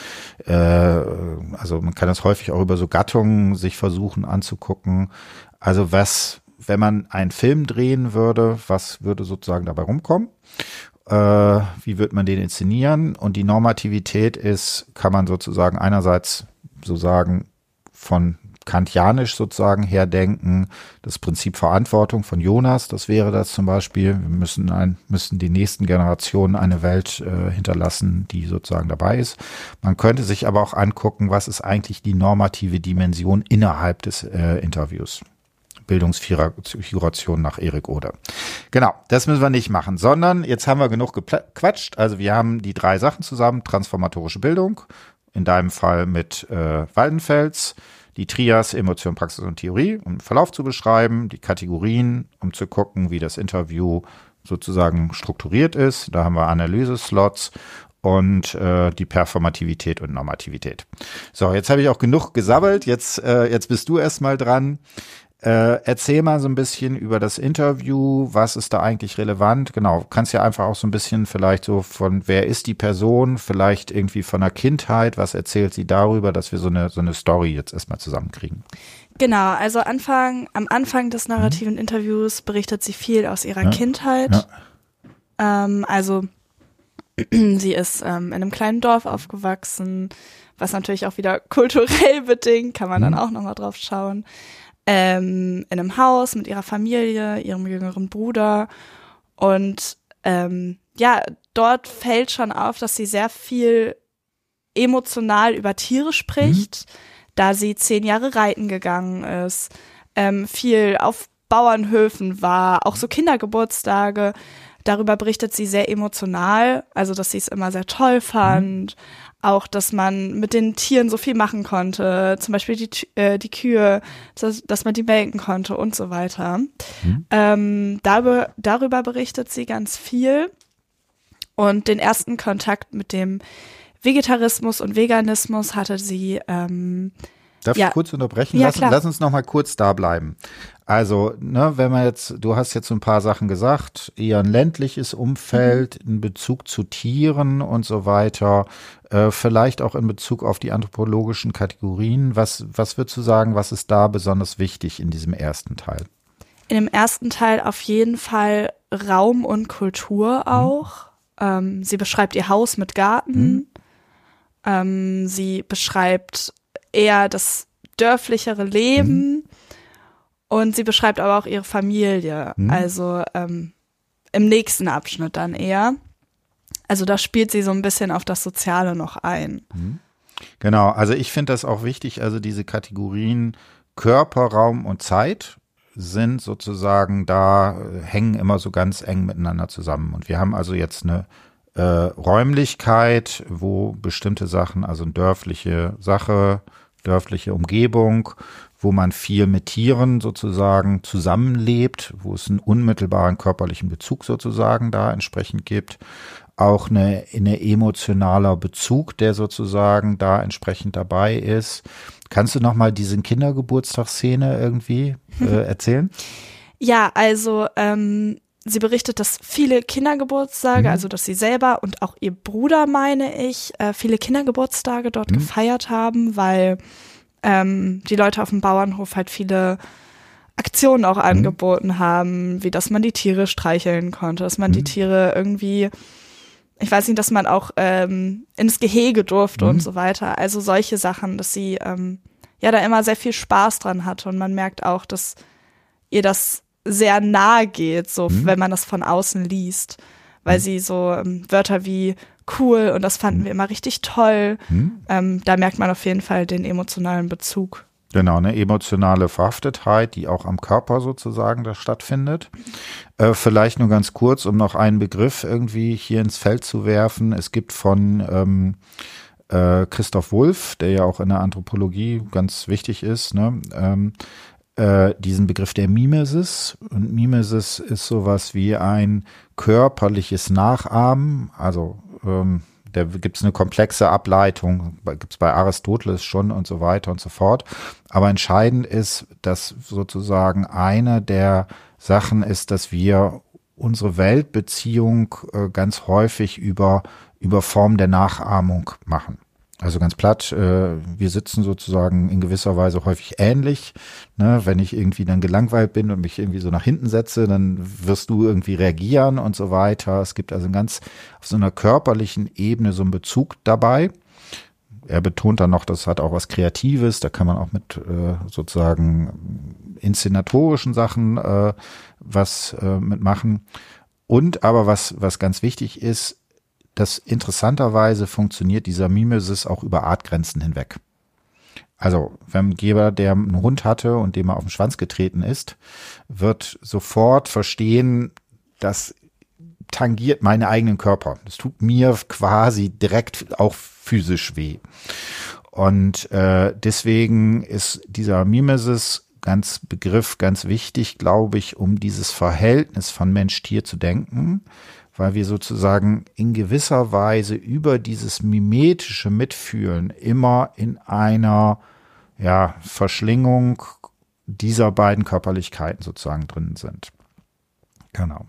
also man kann das häufig auch über so Gattungen sich versuchen anzugucken. Also wenn man einen Film drehen würde, was würde sozusagen dabei rumkommen? Wie wird man den inszenieren? Und die Normativität kann man sozusagen einerseits so sagen, von kantianisch sozusagen herdenken, das Prinzip Verantwortung von Jonas, das wäre das zum Beispiel. Wir müssen die nächsten Generationen eine Welt hinterlassen, die sozusagen dabei ist. Man könnte sich aber auch angucken, was ist eigentlich die normative Dimension innerhalb des Interviews. Bildungsfiguration nach Erik Oder. Genau, das müssen wir nicht machen, sondern jetzt haben wir genug gequatscht. Also wir haben die 3 Sachen zusammen, transformatorische Bildung, in deinem Fall mit Waldenfels, die Trias Emotion, Praxis und Theorie, um den Verlauf zu beschreiben, die Kategorien, um zu gucken, wie das Interview sozusagen strukturiert ist. Da haben wir Analyse-Slots und die Performativität und Normativität. So, jetzt habe ich auch genug gesabbelt, jetzt bist du erstmal dran. Erzähl mal so ein bisschen über das Interview, was ist da eigentlich relevant? Genau, kannst ja einfach auch so ein bisschen vielleicht so von, wer ist die Person, vielleicht irgendwie von der Kindheit, was erzählt sie darüber, dass wir so eine Story jetzt erstmal zusammenkriegen. Genau, also am Anfang des narrativen Interviews berichtet sie viel aus ihrer Kindheit. Ja. Also sie ist in einem kleinen Dorf aufgewachsen, was natürlich auch wieder kulturell bedingt, kann man dann auch nochmal drauf schauen. In einem Haus mit ihrer Familie, ihrem jüngeren Bruder und dort fällt schon auf, dass sie sehr viel emotional über Tiere spricht, da sie 10 Jahre reiten gegangen ist, viel auf Bauernhöfen war, auch so Kindergeburtstage, darüber berichtet sie sehr emotional, also dass sie es immer sehr toll fand, auch, dass man mit den Tieren so viel machen konnte, zum Beispiel die Kühe, dass man die melken konnte und so weiter. Darüber berichtet sie ganz viel und den ersten Kontakt mit dem Vegetarismus und Veganismus hatte sie Darf ich kurz unterbrechen? Ja, Lass uns noch mal kurz da bleiben. Also, wenn man du hast jetzt so ein paar Sachen gesagt, eher ein ländliches Umfeld, in Bezug zu Tieren und so weiter, vielleicht auch in Bezug auf die anthropologischen Kategorien. Was würdest du sagen, was ist da besonders wichtig in diesem ersten Teil? In dem ersten Teil auf jeden Fall Raum und Kultur auch. Sie beschreibt ihr Haus mit Garten. Sie beschreibt eher das dörflichere Leben und sie beschreibt aber auch ihre Familie, also im nächsten Abschnitt dann eher. Also da spielt sie so ein bisschen auf das Soziale noch ein. Genau, also ich finde das auch wichtig, also diese Kategorien Körper, Raum und Zeit sind sozusagen hängen immer so ganz eng miteinander zusammen und wir haben also jetzt eine Räumlichkeit, wo bestimmte Sachen, also eine dörfliche Sache, dörfliche Umgebung, wo man viel mit Tieren sozusagen zusammenlebt, wo es einen unmittelbaren körperlichen Bezug sozusagen da entsprechend gibt. Auch eine emotionaler Bezug, der sozusagen da entsprechend dabei ist. Kannst du noch mal diese Kindergeburtstagsszene irgendwie erzählen? Ja, also sie berichtet, dass viele Kindergeburtstage, also dass sie selber und auch ihr Bruder, meine ich, viele Kindergeburtstage dort gefeiert haben, weil die Leute auf dem Bauernhof halt viele Aktionen auch angeboten haben, wie dass man die Tiere streicheln konnte, dass man die Tiere irgendwie, ich weiß nicht, dass man auch ins Gehege durfte und so weiter. Also solche Sachen, dass sie da immer sehr viel Spaß dran hatte und man merkt auch, dass ihr das sehr nahe geht, so wenn man das von außen liest, weil sie so Wörter wie cool und das fanden wir immer richtig toll. Da merkt man auf jeden Fall den emotionalen Bezug. Genau, eine emotionale Verhaftetheit, die auch am Körper sozusagen da stattfindet. Vielleicht nur ganz kurz, um noch einen Begriff irgendwie hier ins Feld zu werfen. Es gibt von Christoph Wulff, der ja auch in der Anthropologie ganz wichtig ist, diesen Begriff der Mimesis. Und Mimesis ist sowas wie ein körperliches Nachahmen. Also da gibt es eine komplexe Ableitung, gibt es bei Aristoteles schon und so weiter und so fort. Aber entscheidend ist, dass sozusagen eine der Sachen ist, dass wir unsere Weltbeziehung ganz häufig über Form der Nachahmung machen. Also ganz platt, wir sitzen sozusagen in gewisser Weise häufig ähnlich. Ne? Wenn ich irgendwie dann gelangweilt bin und mich irgendwie so nach hinten setze, dann wirst du irgendwie reagieren und so weiter. Es gibt also ganz auf so einer körperlichen Ebene so einen Bezug dabei. Er betont dann noch, das hat auch was Kreatives, da kann man auch mit sozusagen inszenatorischen Sachen was mitmachen. Und aber was ganz wichtig ist, dass interessanterweise funktioniert dieser Mimesis auch über Artgrenzen hinweg. Also, wenn jemand, der einen Hund hatte und dem er auf den Schwanz getreten ist, wird sofort verstehen, das tangiert meinen eigenen Körper. Das tut mir quasi direkt auch physisch weh. Und deswegen ist dieser Mimesis Begriff ganz wichtig, glaube ich, um dieses Verhältnis von Mensch-Tier zu denken, weil wir sozusagen in gewisser Weise über dieses mimetische Mitfühlen immer in einer Verschlingung dieser beiden Körperlichkeiten sozusagen drin sind. Genau.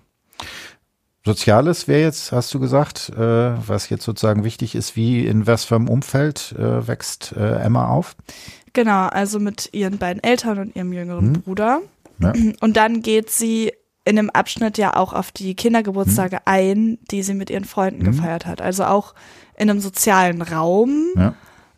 Soziales wäre jetzt, hast du gesagt, was jetzt sozusagen wichtig ist, in was für einem Umfeld wächst Emma auf? Genau, also mit ihren beiden Eltern und ihrem jüngeren Bruder. Ja. Und dann geht sie in dem Abschnitt ja auch auf die Kindergeburtstage ein, die sie mit ihren Freunden gefeiert hat. Also auch in einem sozialen Raum. Ja.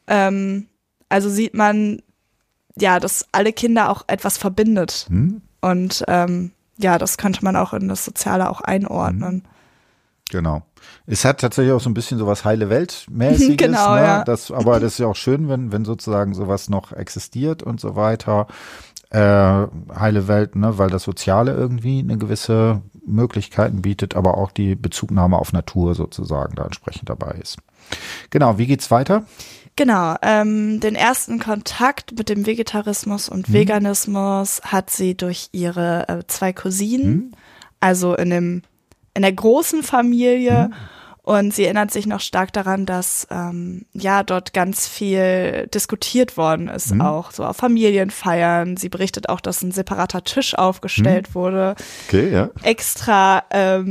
Also sieht man, dass alle Kinder auch etwas verbindet. Und das könnte man auch in das Soziale auch einordnen. Genau. Es hat tatsächlich auch so ein bisschen sowas heile Welt-mäßiges. Genau, ne? ja. Aber das ist ja auch schön, wenn sozusagen sowas noch existiert und so weiter. Heile Welt, ne, weil das Soziale irgendwie eine gewisse Möglichkeiten bietet, aber auch die Bezugnahme auf Natur sozusagen da entsprechend dabei ist. Genau, wie geht's weiter? Genau, den ersten Kontakt mit dem Vegetarismus und Veganismus hat sie durch ihre 2 Cousinen, also in der großen Familie. Und sie erinnert sich noch stark daran, dass dort ganz viel diskutiert worden ist, auch so auf Familienfeiern. Sie berichtet auch, dass ein separater Tisch aufgestellt wurde. Okay, ja. Extra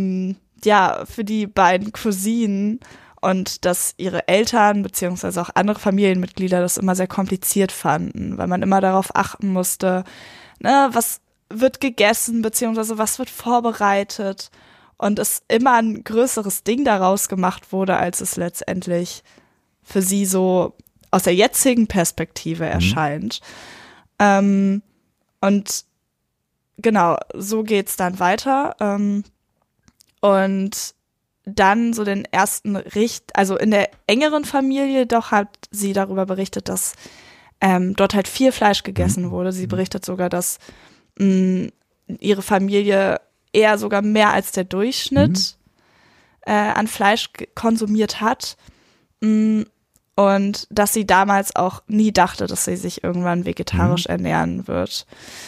für die beiden Cousinen und dass ihre Eltern beziehungsweise auch andere Familienmitglieder das immer sehr kompliziert fanden, weil man immer darauf achten musste, ne, was wird gegessen beziehungsweise was wird vorbereitet. Und es immer ein größeres Ding daraus gemacht wurde, als es letztendlich für sie so aus der jetzigen Perspektive erscheint. Und genau, so geht's dann weiter. Und dann so den ersten also in der engeren Familie doch hat sie darüber berichtet, dass dort halt viel Fleisch gegessen wurde. Sie berichtet sogar, dass ihre Familie eher sogar mehr als der Durchschnitt an Fleisch konsumiert hat und dass sie damals auch nie dachte, dass sie sich irgendwann vegetarisch ernähren wird.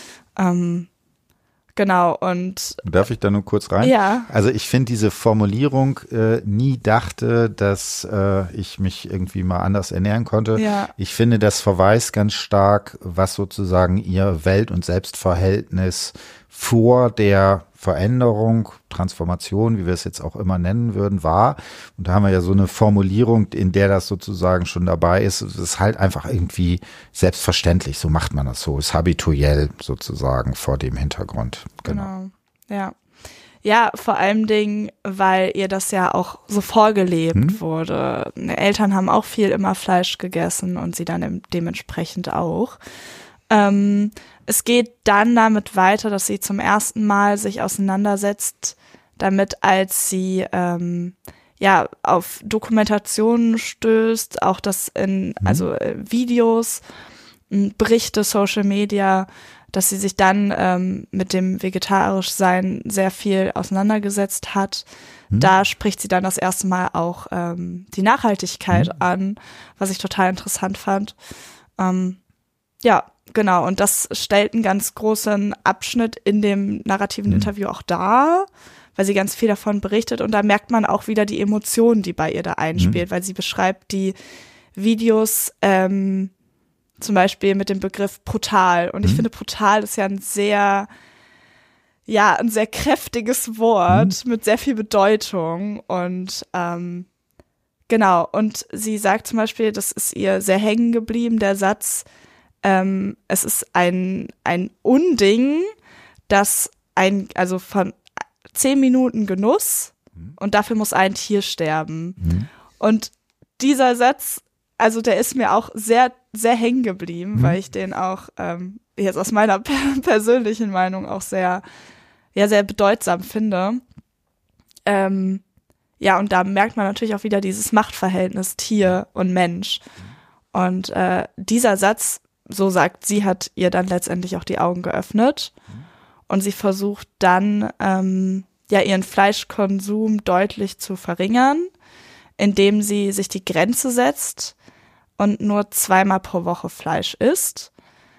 Genau, und darf ich da nur kurz rein? Ja. Also ich finde diese Formulierung, nie dachte, dass ich mich irgendwie mal anders ernähren konnte. Ja. Ich finde, das verweist ganz stark, was sozusagen ihr Welt- und Selbstverhältnis vor der Veränderung, Transformation, wie wir es jetzt auch immer nennen würden, war. Und da haben wir ja so eine Formulierung, in der das sozusagen schon dabei ist. Es ist halt einfach irgendwie selbstverständlich. So macht man das so. Ist habituell sozusagen vor dem Hintergrund. Genau. Ja. Ja, vor allem Dingen, weil ihr das ja auch so vorgelebt wurde. Die Eltern haben auch viel immer Fleisch gegessen und sie dann dementsprechend auch. Es geht dann damit weiter, dass sie zum ersten Mal sich auseinandersetzt damit, als sie auf Dokumentationen stößt, auch das in Videos, Berichte, Social Media, dass sie sich dann mit dem Vegetarischsein sehr viel auseinandergesetzt hat. Da spricht sie dann das erste Mal auch die Nachhaltigkeit an, was ich total interessant fand. Genau, und das stellt einen ganz großen Abschnitt in dem narrativen Interview auch dar, weil sie ganz viel davon berichtet und da merkt man auch wieder die Emotionen, die bei ihr da einspielt, weil sie beschreibt die Videos zum Beispiel mit dem Begriff brutal und ich finde brutal ist ja ein sehr kräftiges Wort mit sehr viel Bedeutung und genau, und sie sagt zum Beispiel, das ist ihr sehr hängen geblieben, der Satz, es ist ein Unding, dass also von 10 Minuten Genuss und dafür muss ein Tier sterben. Und dieser Satz, also der ist mir auch sehr, sehr hängen geblieben, weil ich den auch jetzt aus meiner persönlichen Meinung auch sehr, sehr bedeutsam finde. Ja, und da merkt man natürlich auch wieder dieses Machtverhältnis Tier und Mensch. Und dieser Satz, so sagt sie, hat ihr dann letztendlich auch die Augen geöffnet. Und sie versucht dann, ihren Fleischkonsum deutlich zu verringern, indem sie sich die Grenze setzt und nur 2-mal pro Woche Fleisch isst.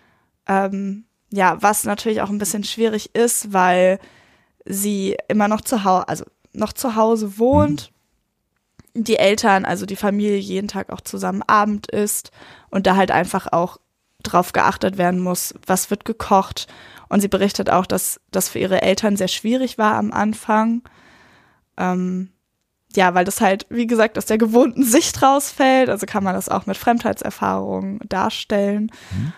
Was natürlich auch ein bisschen schwierig ist, weil sie immer noch zu Hause wohnt, die Eltern, also die Familie jeden Tag auch zusammen Abend isst und da halt einfach auch drauf geachtet werden muss, was wird gekocht. Und sie berichtet auch, dass das für ihre Eltern sehr schwierig war am Anfang. Weil das halt, wie gesagt, aus der gewohnten Sicht rausfällt. Also kann man das auch mit Fremdheitserfahrungen darstellen.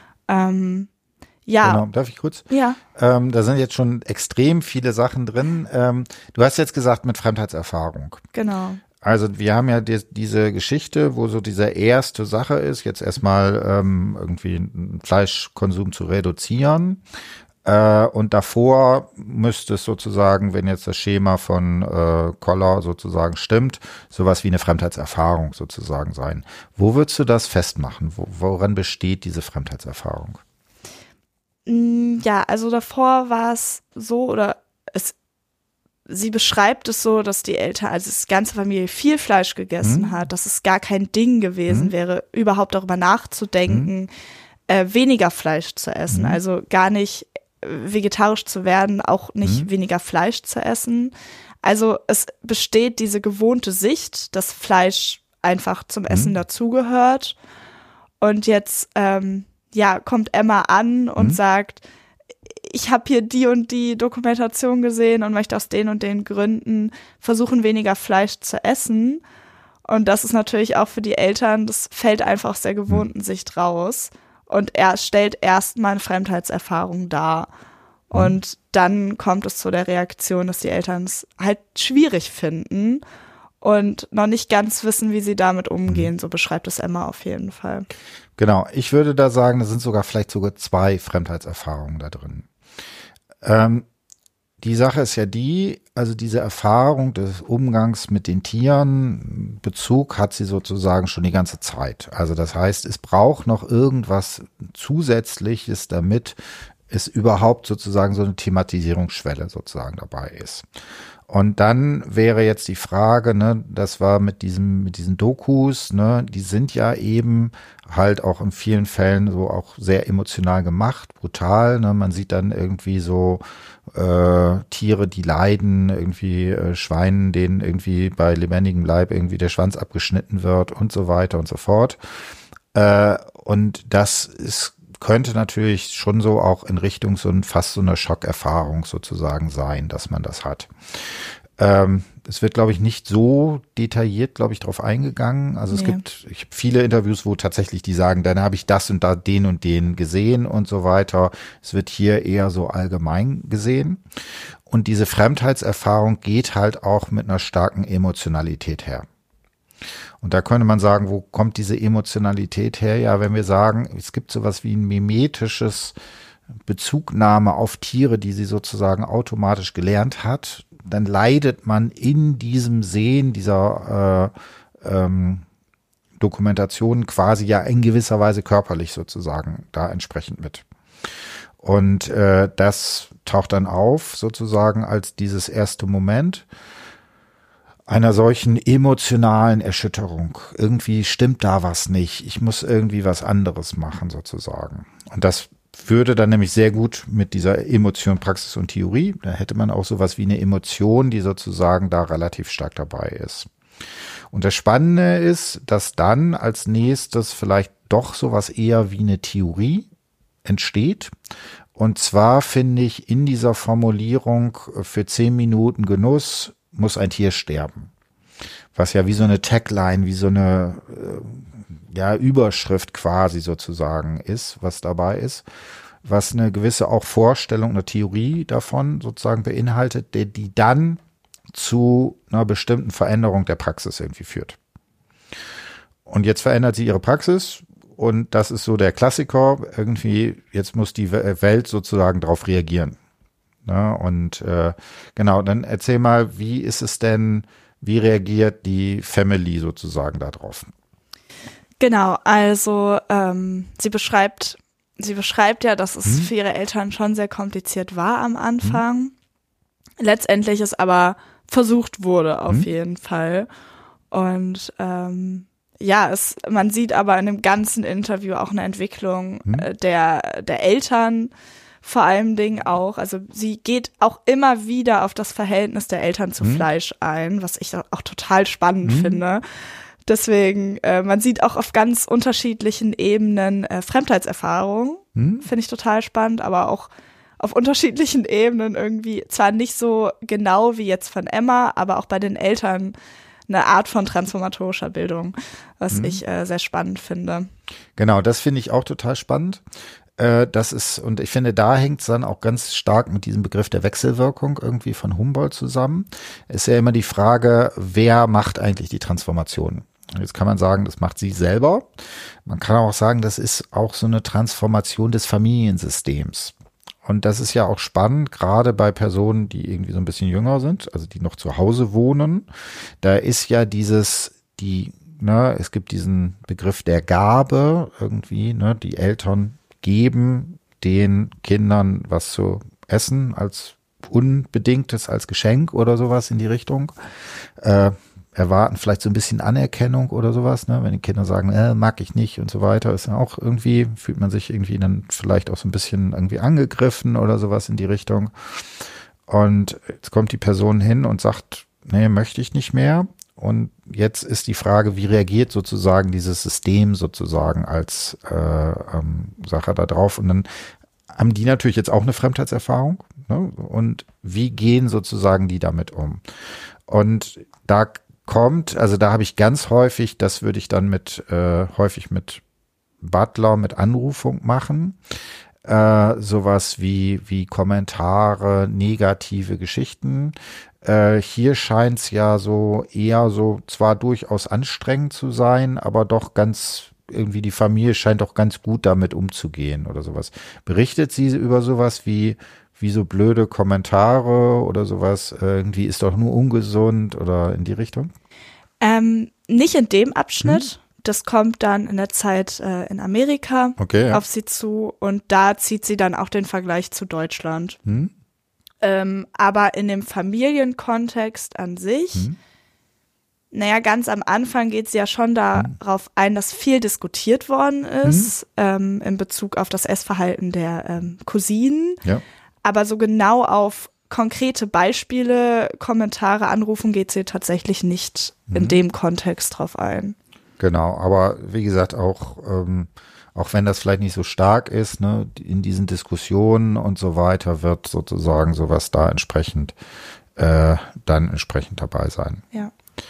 Genau, darf ich kurz? Ja. Da sind jetzt schon extrem viele Sachen drin. Du hast jetzt gesagt mit Fremdheitserfahrung. Genau. Also wir haben ja diese Geschichte, wo so diese erste Sache ist, jetzt erstmal irgendwie einen Fleischkonsum zu reduzieren. Und davor müsste es sozusagen, wenn jetzt das Schema von Koller sozusagen stimmt, sowas wie eine Fremdheitserfahrung sozusagen sein. Wo würdest du das festmachen? Woran besteht diese Fremdheitserfahrung? Ja, also davor war es so, sie beschreibt es so, dass die Eltern, also die ganze Familie viel Fleisch gegessen hat, dass es gar kein Ding gewesen wäre, überhaupt darüber nachzudenken, weniger Fleisch zu essen, also gar nicht vegetarisch zu werden, auch nicht weniger Fleisch zu essen. Also es besteht diese gewohnte Sicht, dass Fleisch einfach zum Essen dazugehört. Und jetzt kommt Emma an und sagt, ich habe hier die und die Dokumentation gesehen und möchte aus den und den Gründen versuchen, weniger Fleisch zu essen. Und das ist natürlich auch für die Eltern, das fällt einfach aus der gewohnten Sicht raus. Und er stellt erstmal eine Fremdheitserfahrung dar. Und dann kommt es zu der Reaktion, dass die Eltern es halt schwierig finden und noch nicht ganz wissen, wie sie damit umgehen. So beschreibt es Emma auf jeden Fall. Genau, ich würde da sagen, da sind vielleicht sogar 2 Fremdheitserfahrungen da drin. Die Sache ist ja also diese Erfahrung des Umgangs mit den Tieren, Bezug hat sie sozusagen schon die ganze Zeit. Also das heißt, es braucht noch irgendwas Zusätzliches, damit es überhaupt sozusagen so eine Thematisierungsschwelle sozusagen dabei ist. Und dann wäre jetzt die Frage, ne, das war mit diesen Dokus, ne, die sind ja eben halt auch in vielen Fällen so auch sehr emotional gemacht, brutal, ne, man sieht dann irgendwie so Tiere, die leiden, irgendwie Schweinen, denen irgendwie bei lebendigem Leib irgendwie der Schwanz abgeschnitten wird und so weiter und so fort. Und das könnte natürlich schon so auch in Richtung fast so eine Schockerfahrung sozusagen sein, dass man das hat. Es wird, glaube ich, nicht so detailliert, glaube ich, drauf eingegangen. Also ich habe viele Interviews, wo tatsächlich die sagen, dann habe ich das und da den und den gesehen und so weiter. Es wird hier eher so allgemein gesehen. Und diese Fremdheitserfahrung geht halt auch mit einer starken Emotionalität her. Und da könnte man sagen, wo kommt diese Emotionalität her? Ja, wenn wir sagen, es gibt sowas wie ein mimetisches Bezugnahme auf Tiere, die sie sozusagen automatisch gelernt hat, dann leidet man in diesem Sehen dieser Dokumentation quasi ja in gewisser Weise körperlich sozusagen da entsprechend mit. Und das taucht dann auf sozusagen als dieses erste Moment einer solchen emotionalen Erschütterung. Irgendwie stimmt da was nicht. Ich muss irgendwie was anderes machen sozusagen. Und das würde dann nämlich sehr gut mit dieser Emotion, Praxis und Theorie. Da hätte man auch sowas wie eine Emotion, die sozusagen da relativ stark dabei ist. Und das Spannende ist, dass dann als nächstes vielleicht doch sowas eher wie eine Theorie entsteht. Und zwar finde ich in dieser Formulierung für 10 Minuten Genuss muss ein Tier sterben. Was ja wie so eine Tagline, wie so eine Überschrift quasi sozusagen ist, was dabei ist, was eine gewisse auch Vorstellung, eine Theorie davon sozusagen beinhaltet, die dann zu einer bestimmten Veränderung der Praxis irgendwie führt. Und jetzt verändert sie ihre Praxis und das ist so der Klassiker, irgendwie jetzt muss die Welt sozusagen darauf reagieren. Und genau, dann erzähl mal, wie ist es denn, wie reagiert die Family sozusagen darauf? Genau, also sie beschreibt ja, dass es für ihre Eltern schon sehr kompliziert war am Anfang. Letztendlich es aber versucht wurde auf jeden Fall. Und man sieht aber in dem ganzen Interview auch eine Entwicklung der Eltern, vor allem Dingen auch. Also sie geht auch immer wieder auf das Verhältnis der Eltern zu Fleisch ein, was ich auch total spannend finde. Deswegen, man sieht auch auf ganz unterschiedlichen Ebenen Fremdheitserfahrungen, finde ich total spannend, aber auch auf unterschiedlichen Ebenen irgendwie, zwar nicht so genau wie jetzt von Emma, aber auch bei den Eltern eine Art von transformatorischer Bildung, was ich sehr spannend finde. Genau, das finde ich auch total spannend. Das ist, und ich finde, da hängt es dann auch ganz stark mit diesem Begriff der Wechselwirkung irgendwie von Humboldt zusammen. Ist ja immer die Frage, wer macht eigentlich die Transformation? Jetzt kann man sagen, das macht sie selber. Man kann auch sagen, das ist auch so eine Transformation des Familiensystems. Und das ist ja auch spannend, gerade bei Personen, die irgendwie so ein bisschen jünger sind, also die noch zu Hause wohnen. Da ist ja es gibt diesen Begriff der Gabe irgendwie, die Eltern geben den Kindern was zu essen als unbedingtes, als Geschenk oder sowas in die Richtung. Erwarten vielleicht so ein bisschen Anerkennung oder sowas, wenn die Kinder sagen, mag ich nicht und so weiter, ist dann auch irgendwie, fühlt man sich irgendwie dann vielleicht auch so ein bisschen irgendwie angegriffen oder sowas in die Richtung. Und jetzt kommt die Person hin und sagt, nee, möchte ich nicht mehr. Und jetzt ist die Frage, wie reagiert sozusagen dieses System sozusagen als Sache da drauf? Und dann haben die natürlich jetzt auch eine Fremdheitserfahrung. Und wie gehen sozusagen die damit um? Und da da habe ich ganz häufig, das würde ich dann häufig mit Butler, mit Anrufung machen, sowas wie Kommentare, negative Geschichten. Hier scheint es ja so eher so zwar durchaus anstrengend zu sein, aber doch ganz irgendwie die Familie scheint doch ganz gut damit umzugehen oder sowas. Berichtet sie über sowas wie so blöde Kommentare oder sowas, irgendwie ist doch nur ungesund oder in die Richtung? Nicht in dem Abschnitt. Das kommt dann in der Zeit in Amerika auf sie zu und da zieht sie dann auch den Vergleich zu Deutschland. Aber in dem Familienkontext an sich, ganz am Anfang geht sie ja schon darauf ein, dass viel diskutiert worden ist in Bezug auf das Essverhalten der Cousinen. Ja. Aber so genau auf konkrete Beispiele, Kommentare, Anrufen geht sie tatsächlich nicht in dem Kontext drauf ein. Genau, aber wie gesagt, auch wenn das vielleicht nicht so stark ist, in diesen Diskussionen und so weiter wird sozusagen sowas da entsprechend dann entsprechend dabei sein. Ja.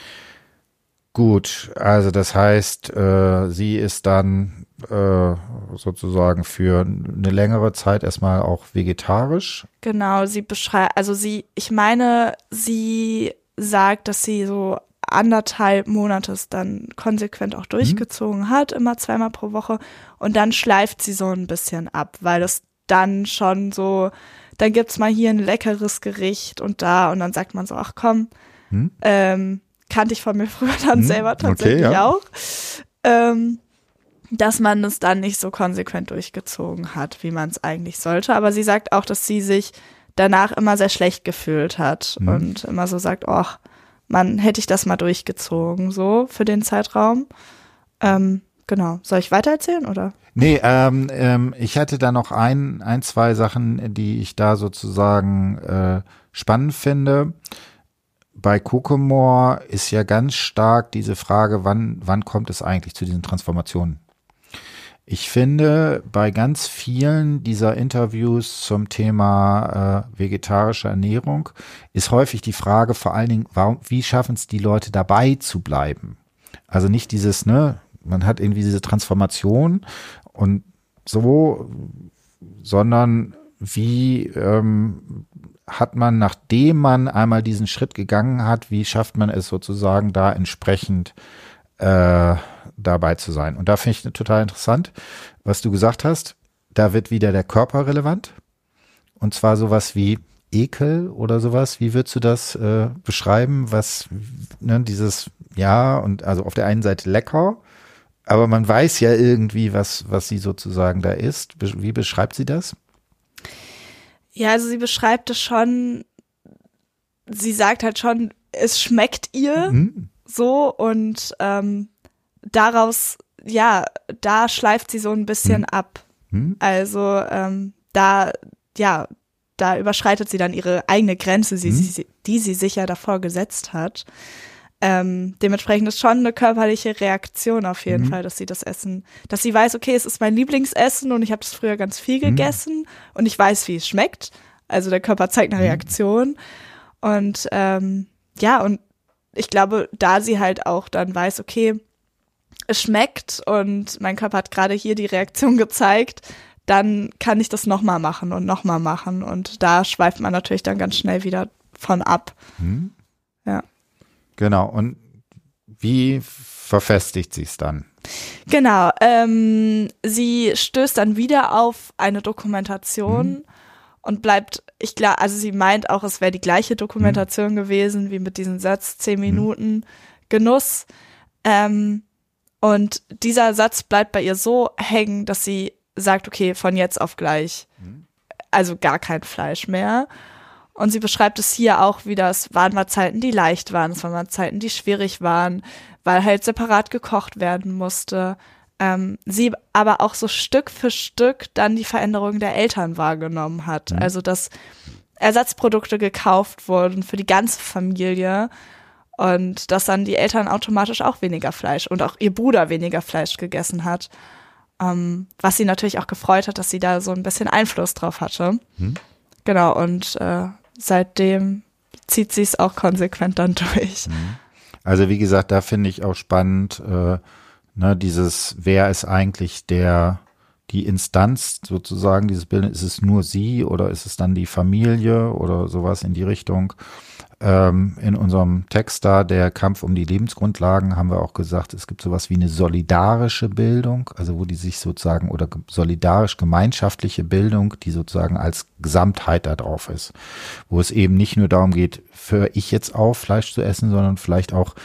Gut, also das heißt, sie ist dann sozusagen für eine längere Zeit erstmal auch vegetarisch. Genau, sie sagt, dass sie so 1,5 Monate es dann konsequent auch durchgezogen hat, immer 2-mal pro Woche. Und dann schleift sie so ein bisschen ab, weil es dann schon so, dann gibt's mal hier ein leckeres Gericht und dann sagt man so, ach komm, kannte ich von mir früher dann selber tatsächlich auch, dass man es dann nicht so konsequent durchgezogen hat, wie man es eigentlich sollte. Aber sie sagt auch, dass sie sich danach immer sehr schlecht gefühlt hat und immer so sagt, ach, hätte ich das mal durchgezogen, so für den Zeitraum. Genau. Soll ich weitererzählen, oder? Nee, ich hätte da noch zwei Sachen, die ich da sozusagen spannend finde. Bei Kokomore ist ja ganz stark diese Frage, wann kommt es eigentlich zu diesen Transformationen? Ich finde, bei ganz vielen dieser Interviews zum Thema vegetarische Ernährung ist häufig die Frage vor allen Dingen, wie schaffen es die Leute dabei zu bleiben? Also nicht dieses, ne, man hat irgendwie diese Transformation und so, sondern wie hat man, nachdem man einmal diesen Schritt gegangen hat, wie schafft man es sozusagen da entsprechend dabei zu sein? Und da finde ich total interessant, was du gesagt hast. Da wird wieder der Körper relevant. Und zwar sowas wie Ekel oder sowas. Wie würdest du das beschreiben? Was, ne, dieses, ja, und also auf der einen Seite lecker, aber man weiß ja irgendwie, was sie sozusagen da isst. Wie beschreibt sie das? Ja, also sie beschreibt es schon, sie sagt halt schon, es schmeckt ihr so und daraus, ja, da schleift sie so ein bisschen ab. Also da überschreitet sie dann ihre eigene Grenze, die sie sich ja davor gesetzt hat. Dementsprechend ist schon eine körperliche Reaktion auf jeden Fall, dass sie das Essen, dass sie weiß, okay, es ist mein Lieblingsessen und ich habe das früher ganz viel gegessen und ich weiß, wie es schmeckt. Also der Körper zeigt eine Reaktion. Und und ich glaube, da sie halt auch dann weiß, okay, es schmeckt und mein Körper hat gerade hier die Reaktion gezeigt, dann kann ich das nochmal machen und da schweift man natürlich dann ganz schnell wieder von ab. Ja. Genau, und wie verfestigt sie es dann? Genau, sie stößt dann wieder auf eine Dokumentation und bleibt, also sie meint auch, es wäre die gleiche Dokumentation gewesen, wie mit diesem Satz, 10 Minuten Genuss. Und dieser Satz bleibt bei ihr so hängen, dass sie sagt, okay, von jetzt auf gleich, also gar kein Fleisch mehr. Und sie beschreibt es hier auch wieder, es waren mal Zeiten, die leicht waren, es waren mal Zeiten, die schwierig waren, weil halt separat gekocht werden musste. Sie aber auch so Stück für Stück dann die Veränderung der Eltern wahrgenommen hat. Also dass Ersatzprodukte gekauft wurden für die ganze Familie und dass dann die Eltern automatisch auch weniger Fleisch und auch ihr Bruder weniger Fleisch gegessen hat. Was sie natürlich auch gefreut hat, dass sie da so ein bisschen Einfluss drauf hatte. Genau, und seitdem zieht sie es auch konsequent dann durch. Also wie gesagt, da finde ich auch spannend, dieses, wer ist eigentlich die Instanz sozusagen dieses Bild, ist es nur sie oder ist es dann die Familie oder sowas in die Richtung? In unserem Text da, der Kampf um die Lebensgrundlagen, haben wir auch gesagt, es gibt sowas wie eine solidarische Bildung, also wo die sich sozusagen, oder solidarisch-gemeinschaftliche Bildung, die sozusagen als Gesamtheit da drauf ist, wo es eben nicht nur darum geht, höre ich jetzt auf, Fleisch zu essen, sondern vielleicht auch,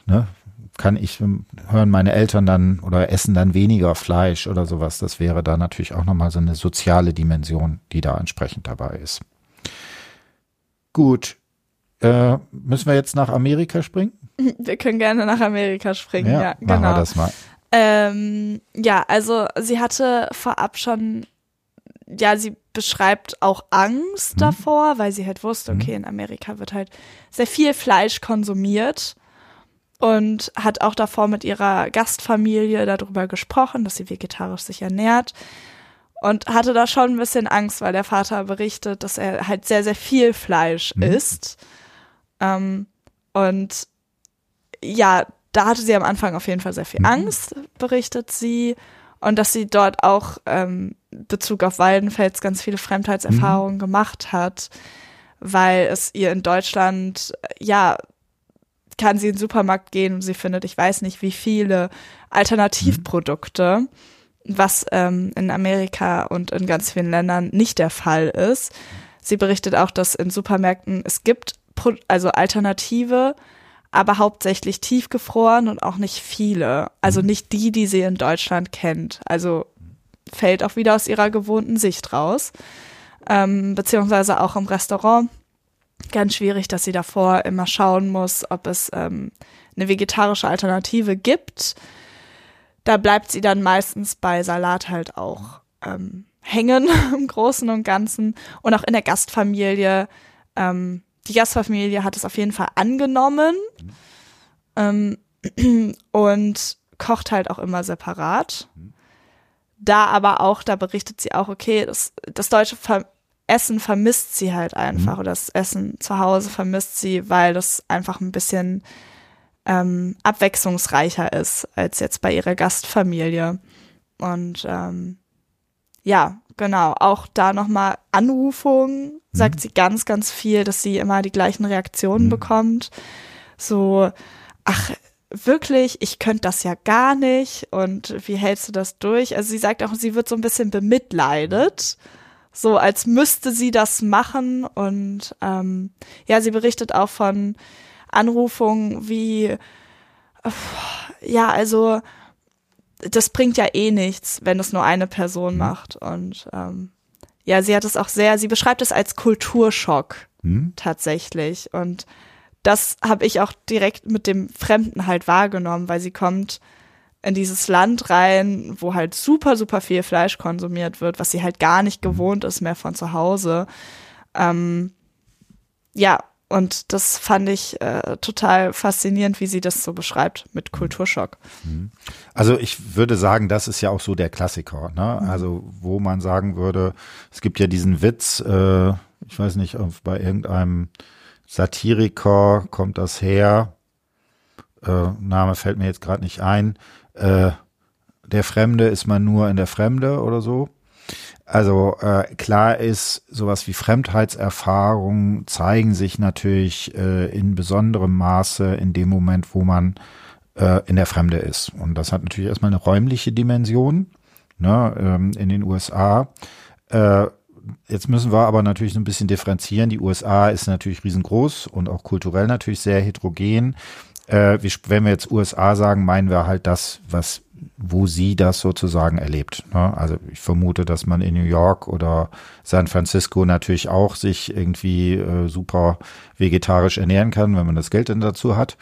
hören meine Eltern dann oder essen dann weniger Fleisch oder sowas. Das wäre da natürlich auch nochmal so eine soziale Dimension, die da entsprechend dabei ist. Gut. Müssen wir jetzt nach Amerika springen? Wir können gerne nach Amerika springen, ja, genau. Machen wir das mal. Also sie hatte vorab schon, sie beschreibt auch Angst davor, weil sie halt wusste, okay, in Amerika wird halt sehr viel Fleisch konsumiert und hat auch davor mit ihrer Gastfamilie darüber gesprochen, dass sie vegetarisch sich ernährt. Und hatte da schon ein bisschen Angst, weil der Vater berichtet, dass er halt sehr, sehr viel Fleisch isst. Und ja, da hatte sie am Anfang auf jeden Fall sehr viel Angst, berichtet sie. Und dass sie dort auch Bezug auf Waldenfels ganz viele Fremdheitserfahrungen gemacht hat, weil es ihr in Deutschland, kann sie in den Supermarkt gehen und sie findet, ich weiß nicht wie viele Alternativprodukte, was in Amerika und in ganz vielen Ländern nicht der Fall ist. Sie berichtet auch, dass in Supermärkten es gibt Alternative, aber hauptsächlich tiefgefroren und auch nicht viele. Also nicht die sie in Deutschland kennt. Also fällt auch wieder aus ihrer gewohnten Sicht raus. Beziehungsweise auch im Restaurant. Ganz schwierig, dass sie davor immer schauen muss, ob es eine vegetarische Alternative gibt. da bleibt sie dann meistens bei Salat halt auch hängen im Großen und Ganzen. Und auch in der Gastfamilie, die Gastfamilie hat es auf jeden Fall angenommen und kocht halt auch immer separat. Da berichtet sie auch, okay, das deutsche Essen vermisst sie halt einfach, oder das Essen zu Hause vermisst sie, weil das einfach ein bisschen abwechslungsreicher ist als jetzt bei ihrer Gastfamilie. Und ja, genau, auch da nochmal Anrufungen, sagt sie ganz, ganz viel, dass sie immer die gleichen Reaktionen bekommt. So, ach, wirklich, ich könnte das ja gar nicht und wie hältst du das durch? Also sie sagt auch, sie wird so ein bisschen bemitleidet, so als müsste sie das machen und ja, sie berichtet auch von Anrufungen wie, ja, also das bringt ja eh nichts, wenn es nur eine Person macht und ja, sie hat es auch sie beschreibt es als Kulturschock tatsächlich und das habe ich auch direkt mit dem Fremden halt wahrgenommen, weil sie kommt in dieses Land rein, wo halt super, super viel Fleisch konsumiert wird, was sie halt gar nicht gewohnt ist mehr von zu Hause. Ja, und das fand ich total faszinierend, wie sie das so beschreibt mit Kulturschock. Also ich würde sagen, das ist ja auch so der Klassiker, ne? Also wo man sagen würde, es gibt ja diesen Witz, ich weiß nicht, bei irgendeinem Satiriker kommt das her, Name fällt mir jetzt gerade nicht ein, der Fremde ist man nur in der Fremde oder so. Also klar ist, sowas wie Fremdheitserfahrungen zeigen sich natürlich in besonderem Maße in dem Moment, wo man in der Fremde ist. Und das hat natürlich erstmal eine räumliche Dimension, ne, in den USA. Jetzt müssen wir aber natürlich so ein bisschen differenzieren. Die USA ist natürlich riesengroß und auch kulturell natürlich sehr heterogen. Wenn wir jetzt USA sagen, meinen wir halt das, wo sie das sozusagen erlebt. Ne? Also ich vermute, dass man in New York oder San Francisco natürlich auch sich irgendwie super vegetarisch ernähren kann, wenn man das Geld dann dazu hat.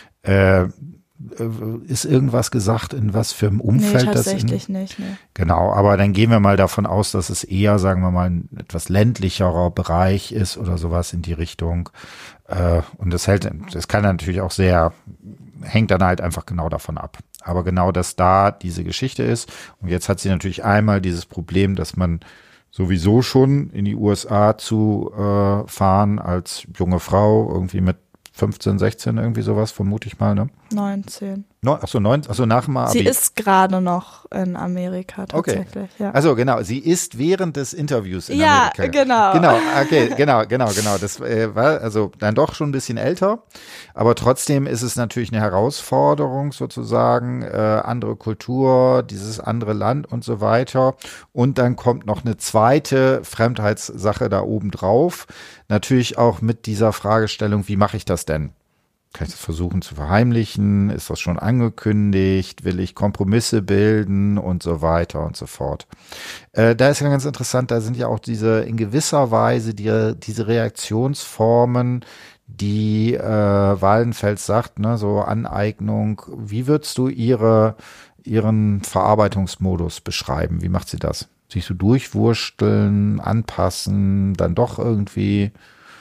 Ist irgendwas gesagt, in was für einem Umfeld das ist? Tatsächlich nicht. Nee. Genau, aber dann gehen wir mal davon aus, dass es eher, sagen wir mal, ein etwas ländlicherer Bereich ist oder sowas in die Richtung. Und das kann natürlich auch hängt dann halt einfach genau davon ab. Aber genau, dass da diese Geschichte ist. Und jetzt hat sie natürlich einmal dieses Problem, dass man sowieso schon in die USA zu fahren als junge Frau, irgendwie mit 15, 16, irgendwie sowas, vermute ich mal, ne? 19. Achso, nach dem Abi. Sie ist gerade noch in Amerika tatsächlich, okay. Ja. Also genau, sie ist während des Interviews in Ja, Amerika. genau. Genau, okay, genau. Das war also dann doch schon ein bisschen älter, aber trotzdem ist es natürlich eine Herausforderung sozusagen, andere Kultur, dieses andere Land und so weiter. Und dann kommt noch eine zweite Fremdheitssache da oben drauf. Natürlich auch mit dieser Fragestellung, wie mache ich das denn? Kann ich das versuchen zu verheimlichen? Ist das schon angekündigt? Will ich Kompromisse bilden? Und so weiter und so fort. Da ist ja ganz interessant, da sind ja auch in gewisser Weise diese Reaktionsformen, die Waldenfels sagt, ne, so Aneignung. Wie würdest du ihren Verarbeitungsmodus beschreiben? Wie macht sie das? Sich so durchwursteln, anpassen, dann doch irgendwie?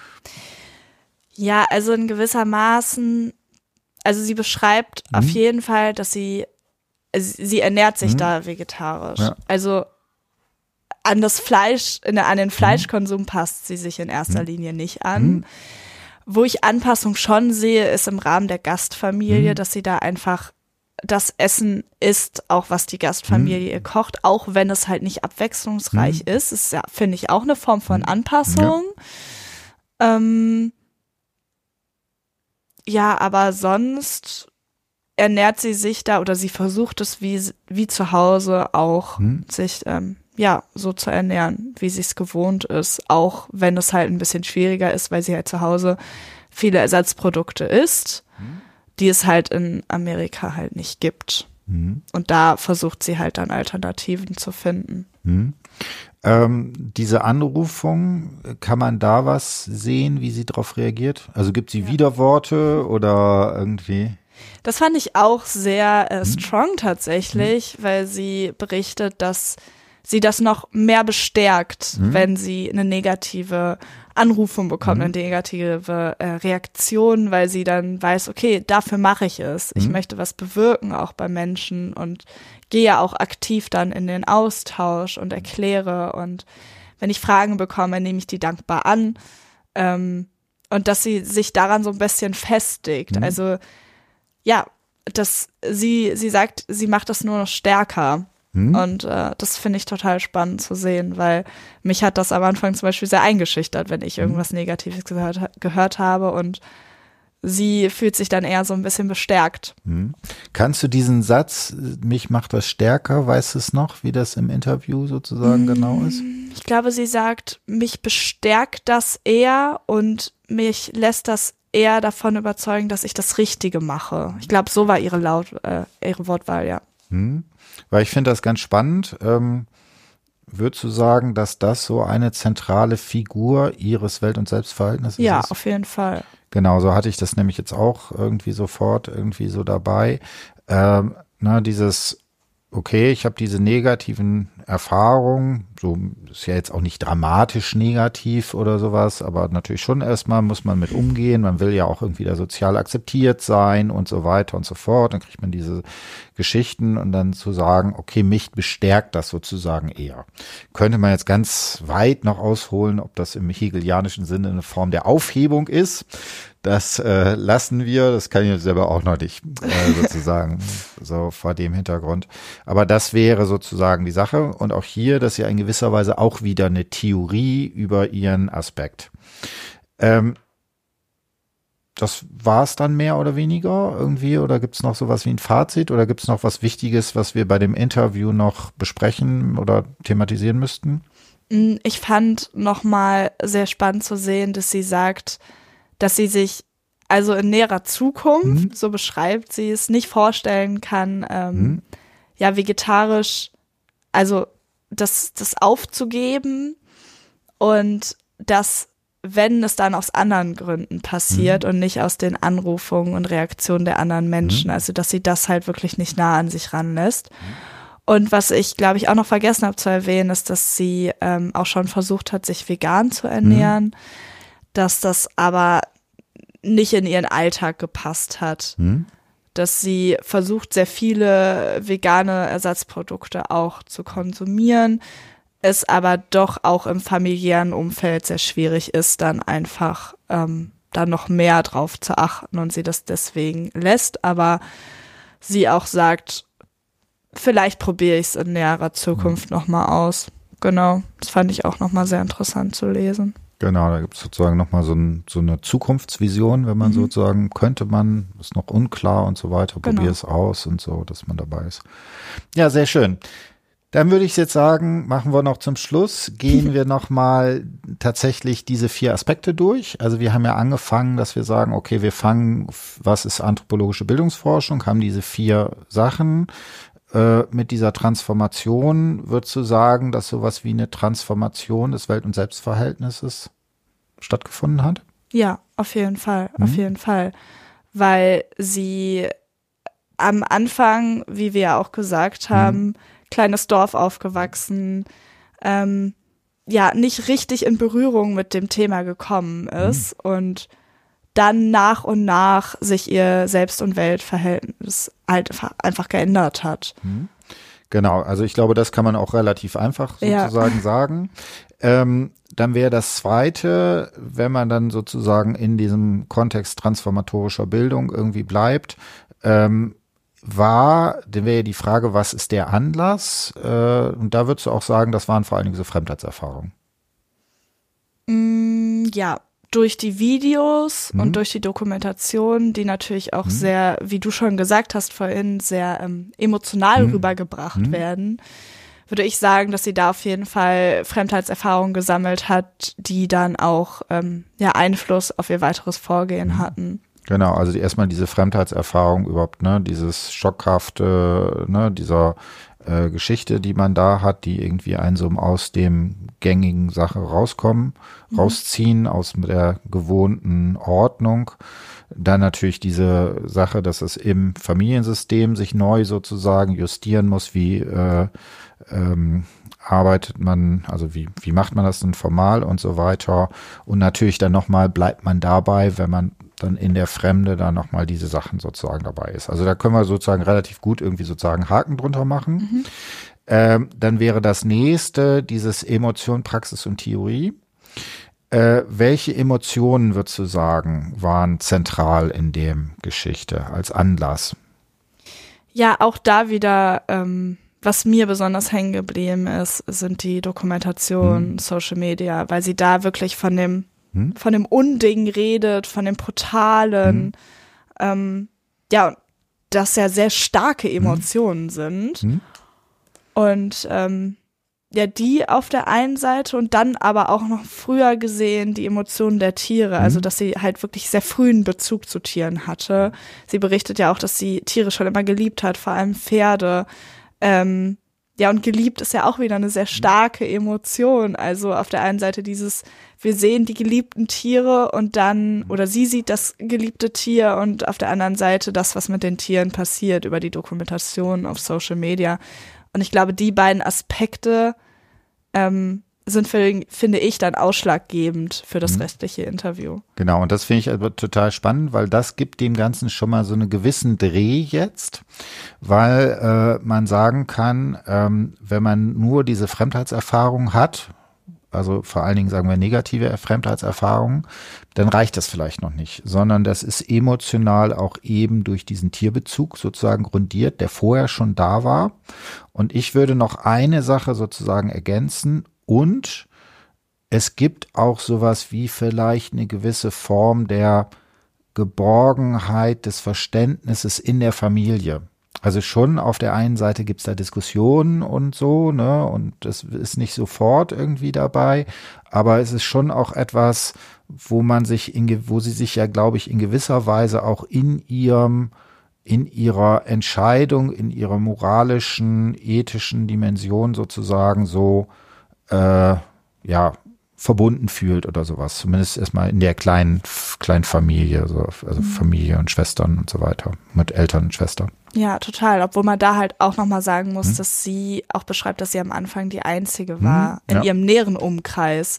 Ja, also in gewissermaßen, also sie beschreibt auf jeden Fall, dass sie ernährt sich da vegetarisch. Ja. Also an das Fleisch, an den Fleischkonsum passt sie sich in erster Linie nicht an. Wo ich Anpassung schon sehe, ist im Rahmen der Gastfamilie, dass sie da einfach das Essen isst, auch was die Gastfamilie ihr kocht, auch wenn es halt nicht abwechslungsreich ist. Ist ja, finde ich, auch eine Form von Anpassung. Ja. Ja, aber sonst ernährt sie sich da oder sie versucht es wie zu Hause auch sich so zu ernähren, wie sie es gewohnt ist, auch wenn es halt ein bisschen schwieriger ist, weil sie halt zu Hause viele Ersatzprodukte isst, die es halt in Amerika halt nicht gibt. Und da versucht sie halt dann Alternativen zu finden. Diese Anrufung, kann man da was sehen, wie sie darauf reagiert? Also gibt sie Widerworte oder irgendwie? Das fand ich auch sehr strong tatsächlich, weil sie berichtet, dass sie das noch mehr bestärkt, wenn sie eine negative Anrufung bekommt, eine negative Reaktion, weil sie dann weiß, okay, dafür mache ich es. Ich möchte was bewirken, auch bei Menschen, und gehe auch aktiv dann in den Austausch und erkläre, und wenn ich Fragen bekomme, nehme ich die dankbar an, und dass sie sich daran so ein bisschen festigt. Also ja, dass sie sagt, sie macht das nur noch stärker. Und das finde ich total spannend zu sehen, weil mich hat das am Anfang zum Beispiel sehr eingeschüchtert, wenn ich irgendwas Negatives gehört habe, und sie fühlt sich dann eher so ein bisschen bestärkt. Kannst du diesen Satz, mich macht das stärker, weißt du es noch, wie das im Interview sozusagen genau ist? Ich glaube, sie sagt, mich bestärkt das eher und mich lässt das eher davon überzeugen, dass ich das Richtige mache. Ich glaube, so war ihre Wortwahl, ja. Weil ich finde das ganz spannend. Würdest du sagen, dass das so eine zentrale Figur ihres Welt- und Selbstverhältnisses ist? Ja, auf jeden Fall. Genau, so hatte ich das nämlich jetzt auch irgendwie sofort irgendwie so dabei. Dieses, okay, ich habe diese negativen Erfahrungen, so ist ja jetzt auch nicht dramatisch negativ oder sowas, aber natürlich schon erstmal muss man mit umgehen. Man will ja auch irgendwie da sozial akzeptiert sein und so weiter und so fort. Dann kriegt man diese Geschichten, und dann zu sagen, okay, mich bestärkt das sozusagen eher. Könnte man jetzt ganz weit noch ausholen, ob das im hegelianischen Sinne eine Form der Aufhebung ist. Das lassen wir, das kann ich selber auch noch nicht sozusagen so vor dem Hintergrund. Aber das wäre sozusagen die Sache, und auch hier, das ist ja in gewisser Weise auch wieder eine Theorie über ihren Aspekt. Das war es dann mehr oder weniger irgendwie, oder gibt es noch sowas wie ein Fazit, oder gibt es noch was Wichtiges, was wir bei dem Interview noch besprechen oder thematisieren müssten? Ich fand nochmal sehr spannend zu sehen, dass sie sagt, dass sie sich also in näherer Zukunft, so beschreibt sie es, nicht vorstellen kann, ja, vegetarisch, also das aufzugeben, und dass, wenn es dann aus anderen Gründen passiert und nicht aus den Anrufungen und Reaktionen der anderen Menschen, also dass sie das halt wirklich nicht nah an sich ranlässt. Und was ich, glaube ich, auch noch vergessen habe zu erwähnen, ist, dass sie auch schon versucht hat, sich vegan zu ernähren, dass das aber nicht in ihren Alltag gepasst hat. Dass sie versucht, sehr viele vegane Ersatzprodukte auch zu konsumieren, es aber doch auch im familiären Umfeld sehr schwierig ist, dann einfach da noch mehr drauf zu achten, und sie das deswegen lässt, aber sie auch sagt, vielleicht probiere ich es in näherer Zukunft nochmal aus. Genau, das fand ich auch nochmal sehr interessant zu lesen. Genau, da gibt es sozusagen nochmal so eine Zukunftsvision, wenn man sozusagen, könnte man, ist noch unklar und so weiter, probier es aus und so, dass man dabei ist. Ja, sehr schön. Dann würde ich jetzt sagen, machen wir noch zum Schluss, gehen wir nochmal tatsächlich diese 4 Aspekte durch. Also wir haben ja angefangen, dass wir sagen, okay, wir fangen, was ist anthropologische Bildungsforschung, haben diese 4 Sachen. Mit dieser Transformation würdest du sagen, dass sowas wie eine Transformation des Welt- und Selbstverhältnisses stattgefunden hat? Ja, auf jeden Fall, auf jeden Fall. Weil sie am Anfang, wie wir ja auch gesagt haben, kleines Dorf aufgewachsen, ja, nicht richtig in Berührung mit dem Thema gekommen ist und dann nach und nach sich ihr Selbst- und Weltverhältnis halt einfach geändert hat. Genau, also ich glaube, das kann man auch relativ einfach sozusagen sagen. Dann wäre das Zweite, wenn man dann sozusagen in diesem Kontext transformatorischer Bildung irgendwie bleibt, dann wäre ja die Frage, was ist der Anlass? Und da würdest du auch sagen, das waren vor allen Dingen so Fremdheitserfahrungen. Ja, durch die Videos und durch die Dokumentation, die natürlich auch sehr, wie du schon gesagt hast vorhin, sehr emotional rübergebracht werden, würde ich sagen, dass sie da auf jeden Fall Fremdheitserfahrungen gesammelt hat, die dann auch ja Einfluss auf ihr weiteres Vorgehen hatten. Genau, also erstmal diese Fremdheitserfahrung überhaupt, ne, dieses schockhafte, ne, dieser Geschichte, die man da hat, die irgendwie einen so aus dem gängigen Sache rausziehen, aus der gewohnten Ordnung. Dann natürlich diese Sache, dass es im Familiensystem sich neu sozusagen justieren muss, wie arbeitet man, also wie macht man das denn formal und so weiter. Und natürlich dann nochmal bleibt man dabei, wenn man dann in der Fremde dann nochmal diese Sachen sozusagen dabei ist. Also da können wir sozusagen relativ gut irgendwie sozusagen Haken drunter machen. Dann wäre das nächste dieses Emotion, Praxis und Theorie. Welche Emotionen, würdest du sagen, waren zentral in dem Geschichte als Anlass? Ja, auch da wieder, was mir besonders hängen geblieben ist, sind die Dokumentationen, Social Media, weil sie da wirklich von dem Unding redet, von dem Brutalen, ja, das ja sehr starke Emotionen sind. Und ja, die auf der einen Seite und dann aber auch noch früher gesehen die Emotionen der Tiere, also dass sie halt wirklich sehr frühen Bezug zu Tieren hatte. Sie berichtet ja auch, dass sie Tiere schon immer geliebt hat, vor allem Pferde. Ja, und geliebt ist ja auch wieder eine sehr starke Emotion. Also auf der einen Seite wir sehen die geliebten Tiere und dann, oder sie sieht das geliebte Tier und auf der anderen Seite das, was mit den Tieren passiert über die Dokumentation auf Social Media. Und ich glaube, die beiden Aspekte sind, finde ich, dann ausschlaggebend für das restliche Interview. Genau, und das finde ich aber total spannend, weil das gibt dem Ganzen schon mal so einen gewissen Dreh jetzt, weil man sagen kann, wenn man nur diese Fremdheitserfahrung hat, also vor allen Dingen sagen wir negative Fremdheitserfahrungen, dann reicht das vielleicht noch nicht, sondern das ist emotional auch eben durch diesen Tierbezug sozusagen grundiert, der vorher schon da war. Und ich würde noch eine Sache sozusagen ergänzen und es gibt auch sowas wie vielleicht eine gewisse Form der Geborgenheit, des Verständnisses in der Familie. Also schon auf der einen Seite gibt's da Diskussionen und so, ne, und das ist nicht sofort irgendwie dabei, aber es ist schon auch etwas, wo sie sich ja, glaube ich, in gewisser Weise auch in ihrer Entscheidung, in ihrer moralischen, ethischen Dimension sozusagen so, ja, verbunden fühlt oder sowas. Zumindest erstmal in der kleinen Familie, also Familie und Schwestern und so weiter, mit Eltern und Schwestern. Ja, total. Obwohl man da halt auch nochmal sagen muss, dass sie auch beschreibt, dass sie am Anfang die Einzige war in ihrem näheren Umkreis,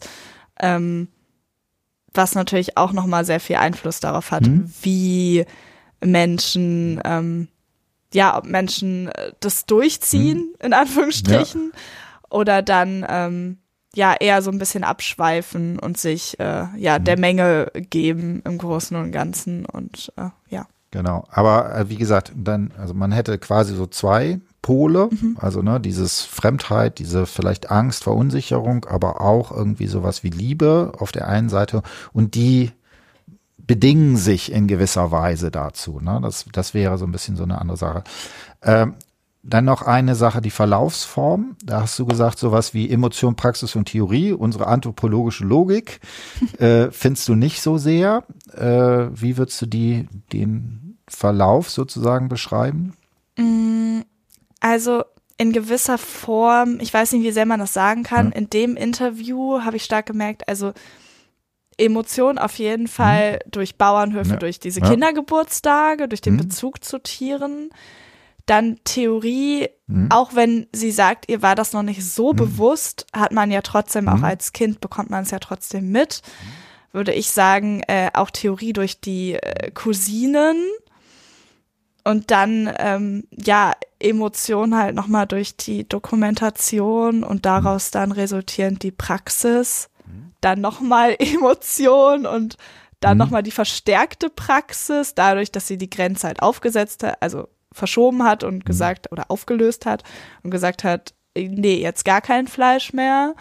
was natürlich auch nochmal sehr viel Einfluss darauf hat, wie Menschen, ob Menschen das durchziehen, in Anführungsstrichen, oder dann eher so ein bisschen abschweifen und sich der Menge geben im Großen und Ganzen und Genau, aber wie gesagt, also man hätte quasi so zwei Pole, also ne, dieses Fremdheit, diese vielleicht Angst, Verunsicherung, aber auch irgendwie sowas wie Liebe auf der einen Seite und die bedingen sich in gewisser Weise dazu, ne, das wäre so ein bisschen so eine andere Sache. Dann noch eine Sache, die Verlaufsform. Da hast du gesagt, sowas wie Emotion, Praxis und Theorie, unsere anthropologische Logik, findest du nicht so sehr. Wie würdest du den Verlauf sozusagen beschreiben? Also in gewisser Form, ich weiß nicht, wie sehr man das sagen kann, in dem Interview habe ich stark gemerkt, also Emotion auf jeden Fall durch Bauernhöfe, durch diese Kindergeburtstage, durch den Bezug zu Tieren. Dann Theorie, auch wenn sie sagt, ihr war das noch nicht so bewusst, hat man ja trotzdem auch als Kind, bekommt man es ja trotzdem mit, würde ich sagen, auch Theorie durch die Cousinen und dann, Emotion halt nochmal durch die Dokumentation und daraus dann resultierend die Praxis, dann nochmal Emotion und dann nochmal die verstärkte Praxis, dadurch, dass sie die Grenze halt aufgesetzt hat, also verschoben hat und gesagt oder aufgelöst hat und gesagt hat, nee, jetzt gar kein Fleisch mehr.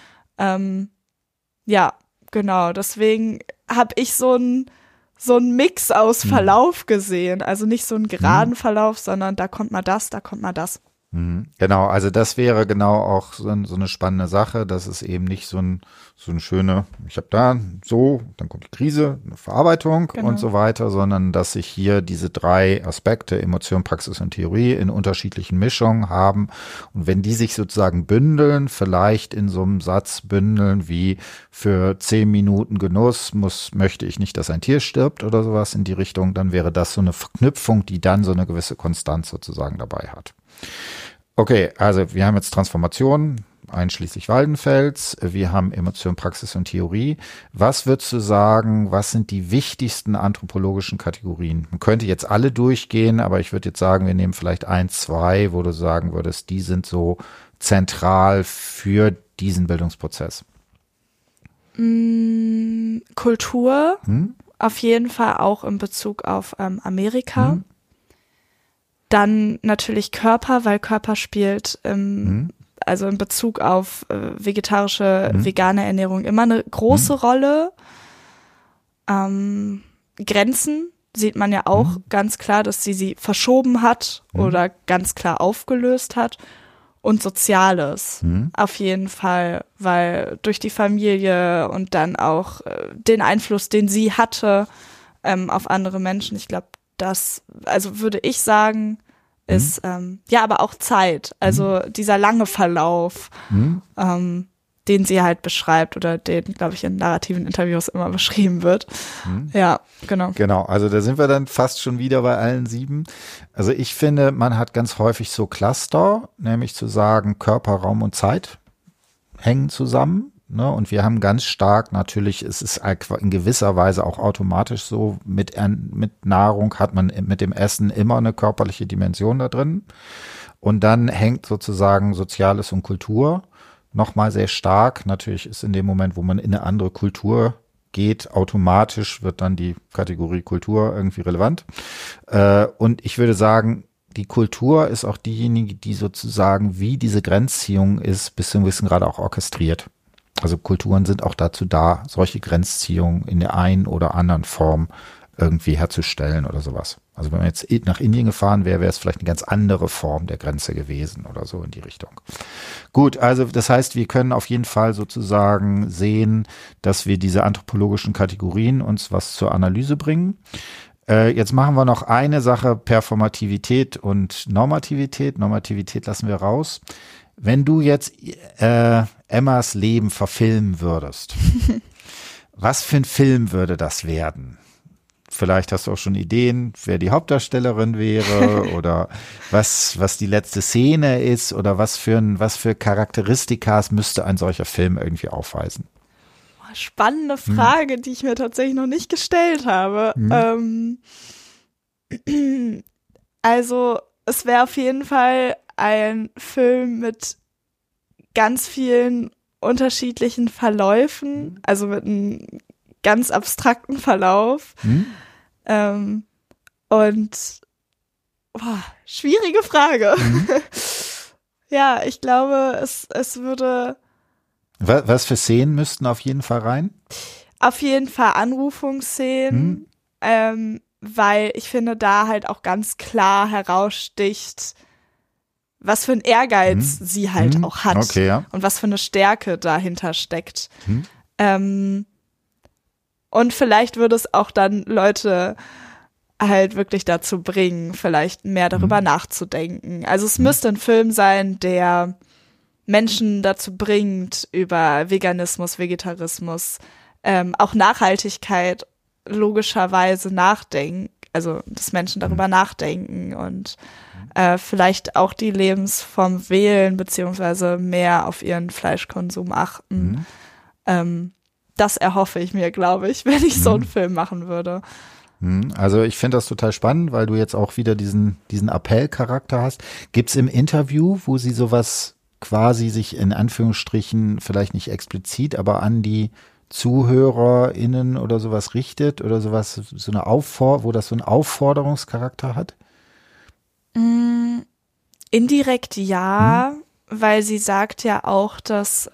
Genau, deswegen habe ich so einen Mix aus Verlauf gesehen, also nicht so einen geraden Verlauf, sondern da kommt mal das, da kommt mal das. Genau, also das wäre genau auch so eine spannende Sache, dass es eben nicht so ein schöne, ich habe da so, dann kommt die Krise, eine Verarbeitung und so weiter, sondern dass sich hier diese drei Aspekte, Emotion, Praxis und Theorie in unterschiedlichen Mischungen haben und wenn die sich sozusagen bündeln, vielleicht in so einem Satz bündeln wie für 10 Minuten Genuss möchte ich nicht, dass ein Tier stirbt oder sowas in die Richtung, dann wäre das so eine Verknüpfung, die dann so eine gewisse Konstanz sozusagen dabei hat. Okay, also wir haben jetzt Transformation, einschließlich Waldenfels. Wir haben Emotion, Praxis und Theorie. Was würdest du sagen, was sind die wichtigsten anthropologischen Kategorien? Man könnte jetzt alle durchgehen, aber ich würde jetzt sagen, wir nehmen vielleicht 1, 2, wo du sagen würdest, die sind so zentral für diesen Bildungsprozess. Kultur, auf jeden Fall auch in Bezug auf Amerika. Dann natürlich Körper, weil Körper spielt also in Bezug auf vegetarische, vegane Ernährung immer eine große Rolle. Grenzen sieht man ja auch ganz klar, dass sie verschoben hat oder ganz klar aufgelöst hat. Und Soziales auf jeden Fall, weil durch die Familie und dann auch den Einfluss, den sie hatte auf andere Menschen, ich glaube, das, also würde ich sagen, ist ja, aber auch Zeit, also dieser lange Verlauf, den sie halt beschreibt oder den, glaube ich, in narrativen Interviews immer beschrieben wird. Ja, genau. Genau, also da sind wir dann fast schon wieder bei allen 7. Also ich finde, man hat ganz häufig so Cluster, nämlich zu sagen, Körper, Raum und Zeit hängen zusammen. Ne, und wir haben ganz stark natürlich, es ist in gewisser Weise auch automatisch so, mit Nahrung hat man mit dem Essen immer eine körperliche Dimension da drin. Und dann hängt sozusagen Soziales und Kultur nochmal sehr stark. Natürlich ist in dem Moment, wo man in eine andere Kultur geht, automatisch wird dann die Kategorie Kultur irgendwie relevant. Und ich würde sagen, die Kultur ist auch diejenige, die sozusagen, wie diese Grenzziehung ist, bis zu einem gewissen Grad auch orchestriert. Also Kulturen sind auch dazu da, solche Grenzziehungen in der einen oder anderen Form irgendwie herzustellen oder sowas. Also wenn man jetzt nach Indien gefahren wäre, wäre es vielleicht eine ganz andere Form der Grenze gewesen oder so in die Richtung. Gut, also das heißt, wir können auf jeden Fall sozusagen sehen, dass wir diese anthropologischen Kategorien uns was zur Analyse bringen. Jetzt machen wir noch eine Sache, Performativität und Normativität. Normativität lassen wir raus. Wenn du jetzt Emmas Leben verfilmen würdest, was für ein Film würde das werden? Vielleicht hast du auch schon Ideen, wer die Hauptdarstellerin wäre oder was die letzte Szene ist oder was für Charakteristikas müsste ein solcher Film irgendwie aufweisen? Spannende Frage, die ich mir tatsächlich noch nicht gestellt habe. Also es wäre auf jeden Fall ein Film mit ganz vielen unterschiedlichen Verläufen, also mit einem ganz abstrakten Verlauf. Und schwierige Frage. Ja, ich glaube, es würde. Was für Szenen müssten auf jeden Fall rein? Auf jeden Fall Anrufungsszenen, weil ich finde, da halt auch ganz klar heraussticht, was für ein Ehrgeiz sie halt auch hat und was für eine Stärke dahinter steckt. Und vielleicht würde es auch dann Leute halt wirklich dazu bringen, vielleicht mehr darüber nachzudenken. Also es müsste ein Film sein, der Menschen dazu bringt, über Veganismus, Vegetarismus, auch Nachhaltigkeit logischerweise nachdenken, also dass Menschen darüber nachdenken und vielleicht auch die Lebensform wählen, beziehungsweise mehr auf ihren Fleischkonsum achten. Das erhoffe ich mir, glaube ich, wenn ich so einen Film machen würde. Also ich finde das total spannend, weil du jetzt auch wieder diesen Appellcharakter hast. Gibt's im Interview, wo sie sowas quasi sich in Anführungsstrichen vielleicht nicht explizit, aber an die ZuhörerInnen oder sowas richtet oder sowas, so eine wo das so einen Aufforderungscharakter hat? Indirekt ja, weil sie sagt ja auch, dass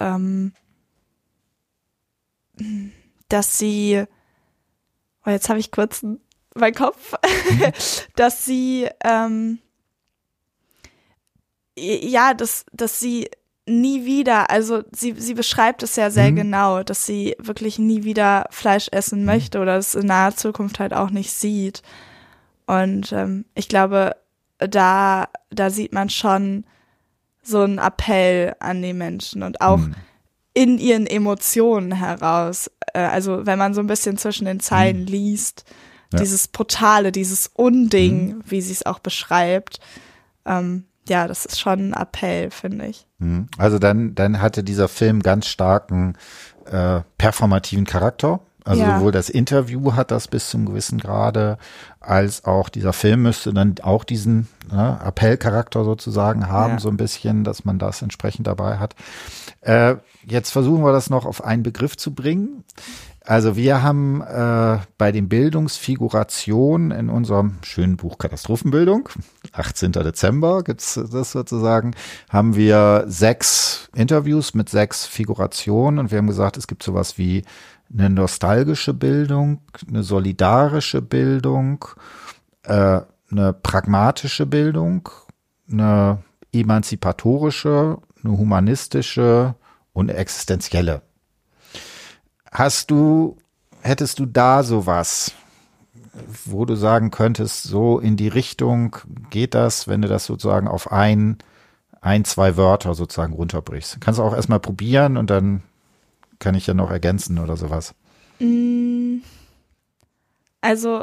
sie, jetzt habe ich kurz meinen Kopf, dass sie ja, dass sie nie wieder, also sie beschreibt es ja sehr genau, dass sie wirklich nie wieder Fleisch essen möchte oder es in naher Zukunft halt auch nicht sieht. Und ich glaube, da sieht man schon so einen Appell an die Menschen und auch in ihren Emotionen heraus. Also wenn man so ein bisschen zwischen den Zeilen liest, dieses Brutale, dieses Unding, wie sie es auch beschreibt, ja, das ist schon ein Appell, finde ich. Also dann hatte dieser Film ganz starken performativen Charakter. Also sowohl das Interview hat das bis zum gewissen Grade, als auch dieser Film müsste dann auch diesen Appellcharakter sozusagen haben, so ein bisschen, dass man das entsprechend dabei hat. Jetzt versuchen wir das noch auf einen Begriff zu bringen. Also wir haben bei den Bildungsfigurationen in unserem schönen Buch Katastrophenbildung, 18. Dezember gibt's das sozusagen, haben wir 6 Interviews mit 6 Figurationen und wir haben gesagt, es gibt sowas wie eine nostalgische Bildung, eine solidarische Bildung, eine pragmatische Bildung, eine emanzipatorische, eine humanistische und eine existenzielle. Hättest du da sowas, wo du sagen könntest, so in die Richtung geht das, wenn du das sozusagen auf 2 Wörter sozusagen runterbrichst? Kannst du auch erstmal probieren und dann kann ich ja noch ergänzen oder sowas. Also,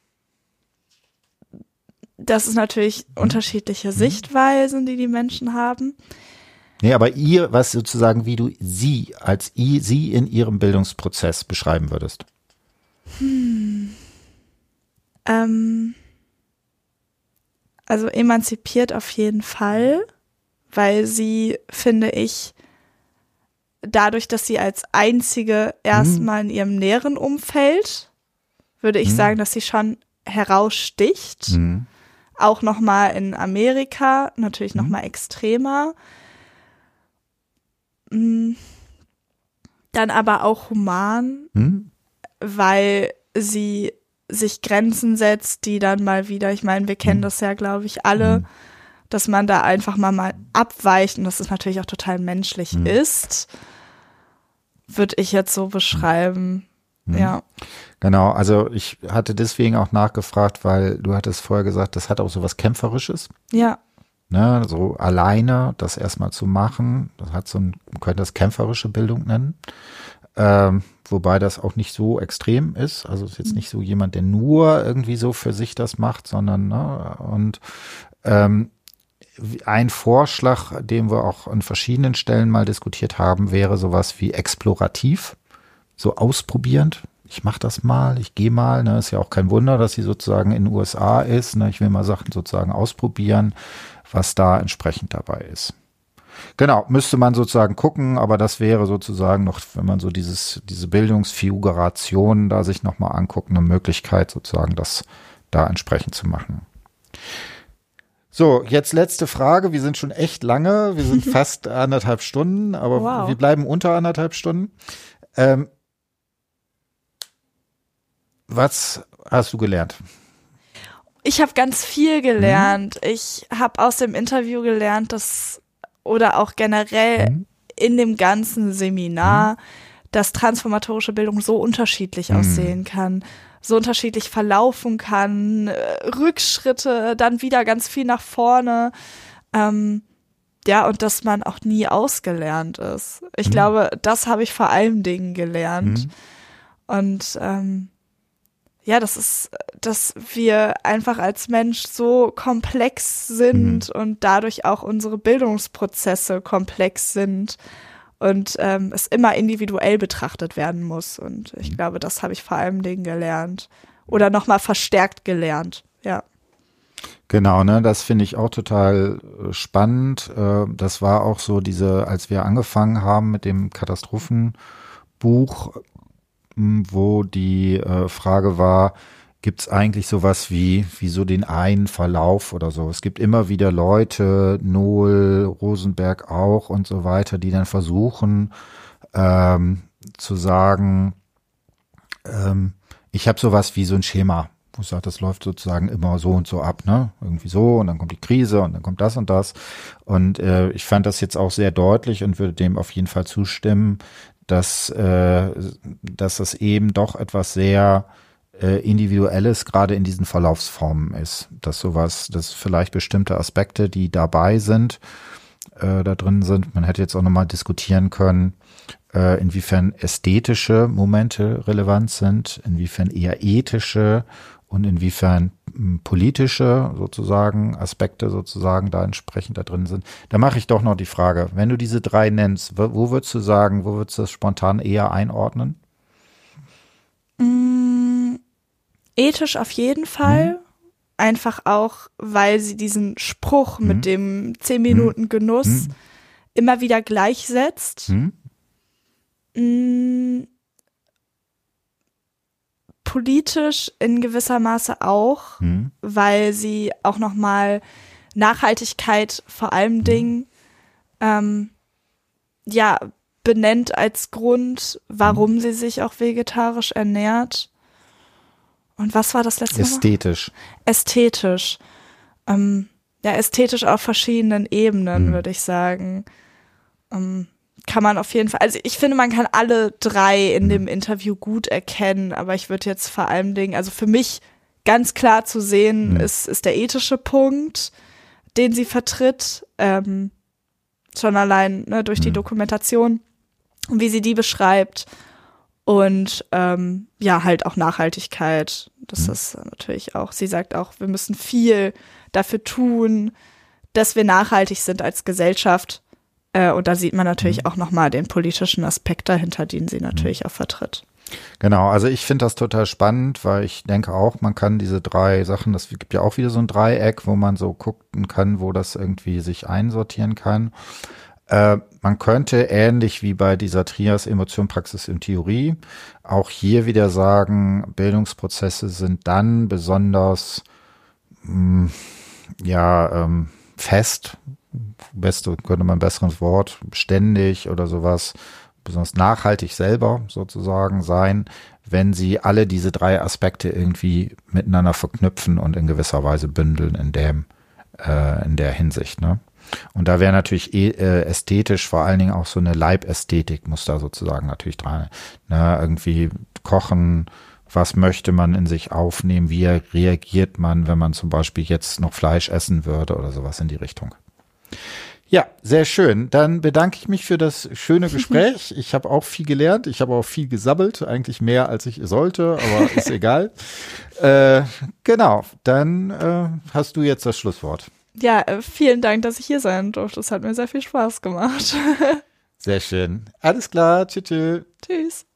das ist natürlich unterschiedliche Sichtweisen, die Menschen haben. Nee, aber was sozusagen, wie du sie in ihrem Bildungsprozess beschreiben würdest. Also emanzipiert auf jeden Fall, weil sie, finde ich, dadurch, dass sie als einzige erstmal in ihrem näheren Umfeld, würde ich sagen, dass sie schon heraussticht. Auch nochmal in Amerika, natürlich nochmal extremer. Dann aber auch human, weil sie sich Grenzen setzt, die dann mal wieder, ich meine, wir kennen das ja, glaube ich, alle, dass man da einfach mal abweicht und dass es natürlich auch total menschlich ist, würde ich jetzt so beschreiben. Ja. Genau, also ich hatte deswegen auch nachgefragt, weil du hattest vorher gesagt, das hat auch so was Kämpferisches. Ja. Ne, so alleine das erstmal zu machen, das hat man könnte das kämpferische Bildung nennen, wobei das auch nicht so extrem ist, also ist jetzt nicht so jemand, der nur irgendwie so für sich das macht, sondern und ein Vorschlag, den wir auch an verschiedenen Stellen mal diskutiert haben, wäre sowas wie explorativ, so ausprobierend. Ich mache das mal, ich gehe mal, ne, ist ja auch kein Wunder, dass sie sozusagen in den USA ist, ne, ich will mal Sachen sozusagen ausprobieren, was da entsprechend dabei ist. Genau, müsste man sozusagen gucken, aber das wäre sozusagen noch, wenn man so diese Bildungsfiguration da sich nochmal anguckt, eine Möglichkeit sozusagen, das da entsprechend zu machen. So, jetzt letzte Frage. Wir sind schon echt lange, wir sind fast 1,5 Stunden, aber wir bleiben unter 1,5 Stunden. Was hast du gelernt? Ich habe ganz viel gelernt. Ich habe aus dem Interview gelernt, oder auch generell in dem ganzen Seminar, dass transformatorische Bildung so unterschiedlich aussehen kann, so unterschiedlich verlaufen kann, Rückschritte, dann wieder ganz viel nach vorne. Ja, und dass man auch nie ausgelernt ist. Ich glaube, das habe ich vor allen Dingen gelernt. Und ja, das ist, dass wir einfach als Mensch so komplex sind und dadurch auch unsere Bildungsprozesse komplex sind und es immer individuell betrachtet werden muss. Und ich glaube, das habe ich vor allem Dingen gelernt oder nochmal verstärkt gelernt, ja. Genau, ne, das finde ich auch total spannend. Das war auch so als wir angefangen haben mit dem Katastrophenbuch, wo die Frage war, gibt es eigentlich sowas wie so den einen Verlauf oder so? Es gibt immer wieder Leute, Nohl, Rosenberg auch und so weiter, die dann versuchen zu sagen, ich habe sowas wie so ein Schema, wo es sagt, das läuft sozusagen immer so und so ab, ne? Irgendwie so und dann kommt die Krise und dann kommt das und das. Und ich fand das jetzt auch sehr deutlich und würde dem auf jeden Fall zustimmen, dass das eben doch etwas sehr Individuelles gerade in diesen Verlaufsformen ist. Dass vielleicht bestimmte Aspekte, die dabei sind, da drin sind. Man hätte jetzt auch nochmal diskutieren können, inwiefern ästhetische Momente relevant sind, inwiefern eher ethische und inwiefern politische sozusagen Aspekte sozusagen da entsprechend da drin sind. Da mache ich doch noch die Frage, wenn du diese 3 nennst, wo würdest du sagen, wo würdest du das spontan eher einordnen? Ethisch auf jeden Fall. Einfach auch, weil sie diesen Spruch mit dem 10 Minuten Genuss immer wieder gleichsetzt. Politisch in gewisser Maße auch, weil sie auch nochmal Nachhaltigkeit vor allem Dingen benennt als Grund, warum sie sich auch vegetarisch ernährt. Und was war das letzte Mal? Ästhetisch. Ästhetisch. Ästhetisch auf verschiedenen Ebenen, würde ich sagen. Kann man auf jeden Fall, also ich finde, man kann alle 3 in dem Interview gut erkennen, aber ich würde jetzt vor allem Dingen, also für mich ganz klar zu sehen, ist der ethische Punkt, den sie vertritt, schon allein durch die Dokumentation und wie sie die beschreibt. Und halt auch Nachhaltigkeit. Das ist natürlich auch, sie sagt auch, wir müssen viel dafür tun, dass wir nachhaltig sind als Gesellschaft. Und da sieht man natürlich auch nochmal den politischen Aspekt dahinter, den sie natürlich auch vertritt. Genau, also ich finde das total spannend, weil ich denke auch, man kann diese 3 Sachen, das gibt ja auch wieder so ein Dreieck, wo man so gucken kann, wo das irgendwie sich einsortieren kann. Man könnte ähnlich wie bei dieser Trias Emotion, Praxis und Theorie auch hier wieder sagen, Bildungsprozesse sind dann besonders fest, könnte man ein besseres Wort, ständig oder sowas, besonders nachhaltig selber sozusagen sein, wenn sie alle diese 3 Aspekte irgendwie miteinander verknüpfen und in gewisser Weise bündeln in der Hinsicht, ne? Und da wäre natürlich ästhetisch vor allen Dingen auch so eine Leibästhetik muss da sozusagen natürlich dran. Ne? Irgendwie kochen, was möchte man in sich aufnehmen, wie reagiert man, wenn man zum Beispiel jetzt noch Fleisch essen würde oder sowas in die Richtung. Ja, sehr schön. Dann bedanke ich mich für das schöne Gespräch. Ich habe auch viel gelernt. Ich habe auch viel gesabbelt. Eigentlich mehr, als ich sollte, aber ist egal. Genau, dann hast du jetzt das Schlusswort. Ja, vielen Dank, dass ich hier sein durfte. Es hat mir sehr viel Spaß gemacht. Sehr schön. Alles klar. Tschüss. Tschüss.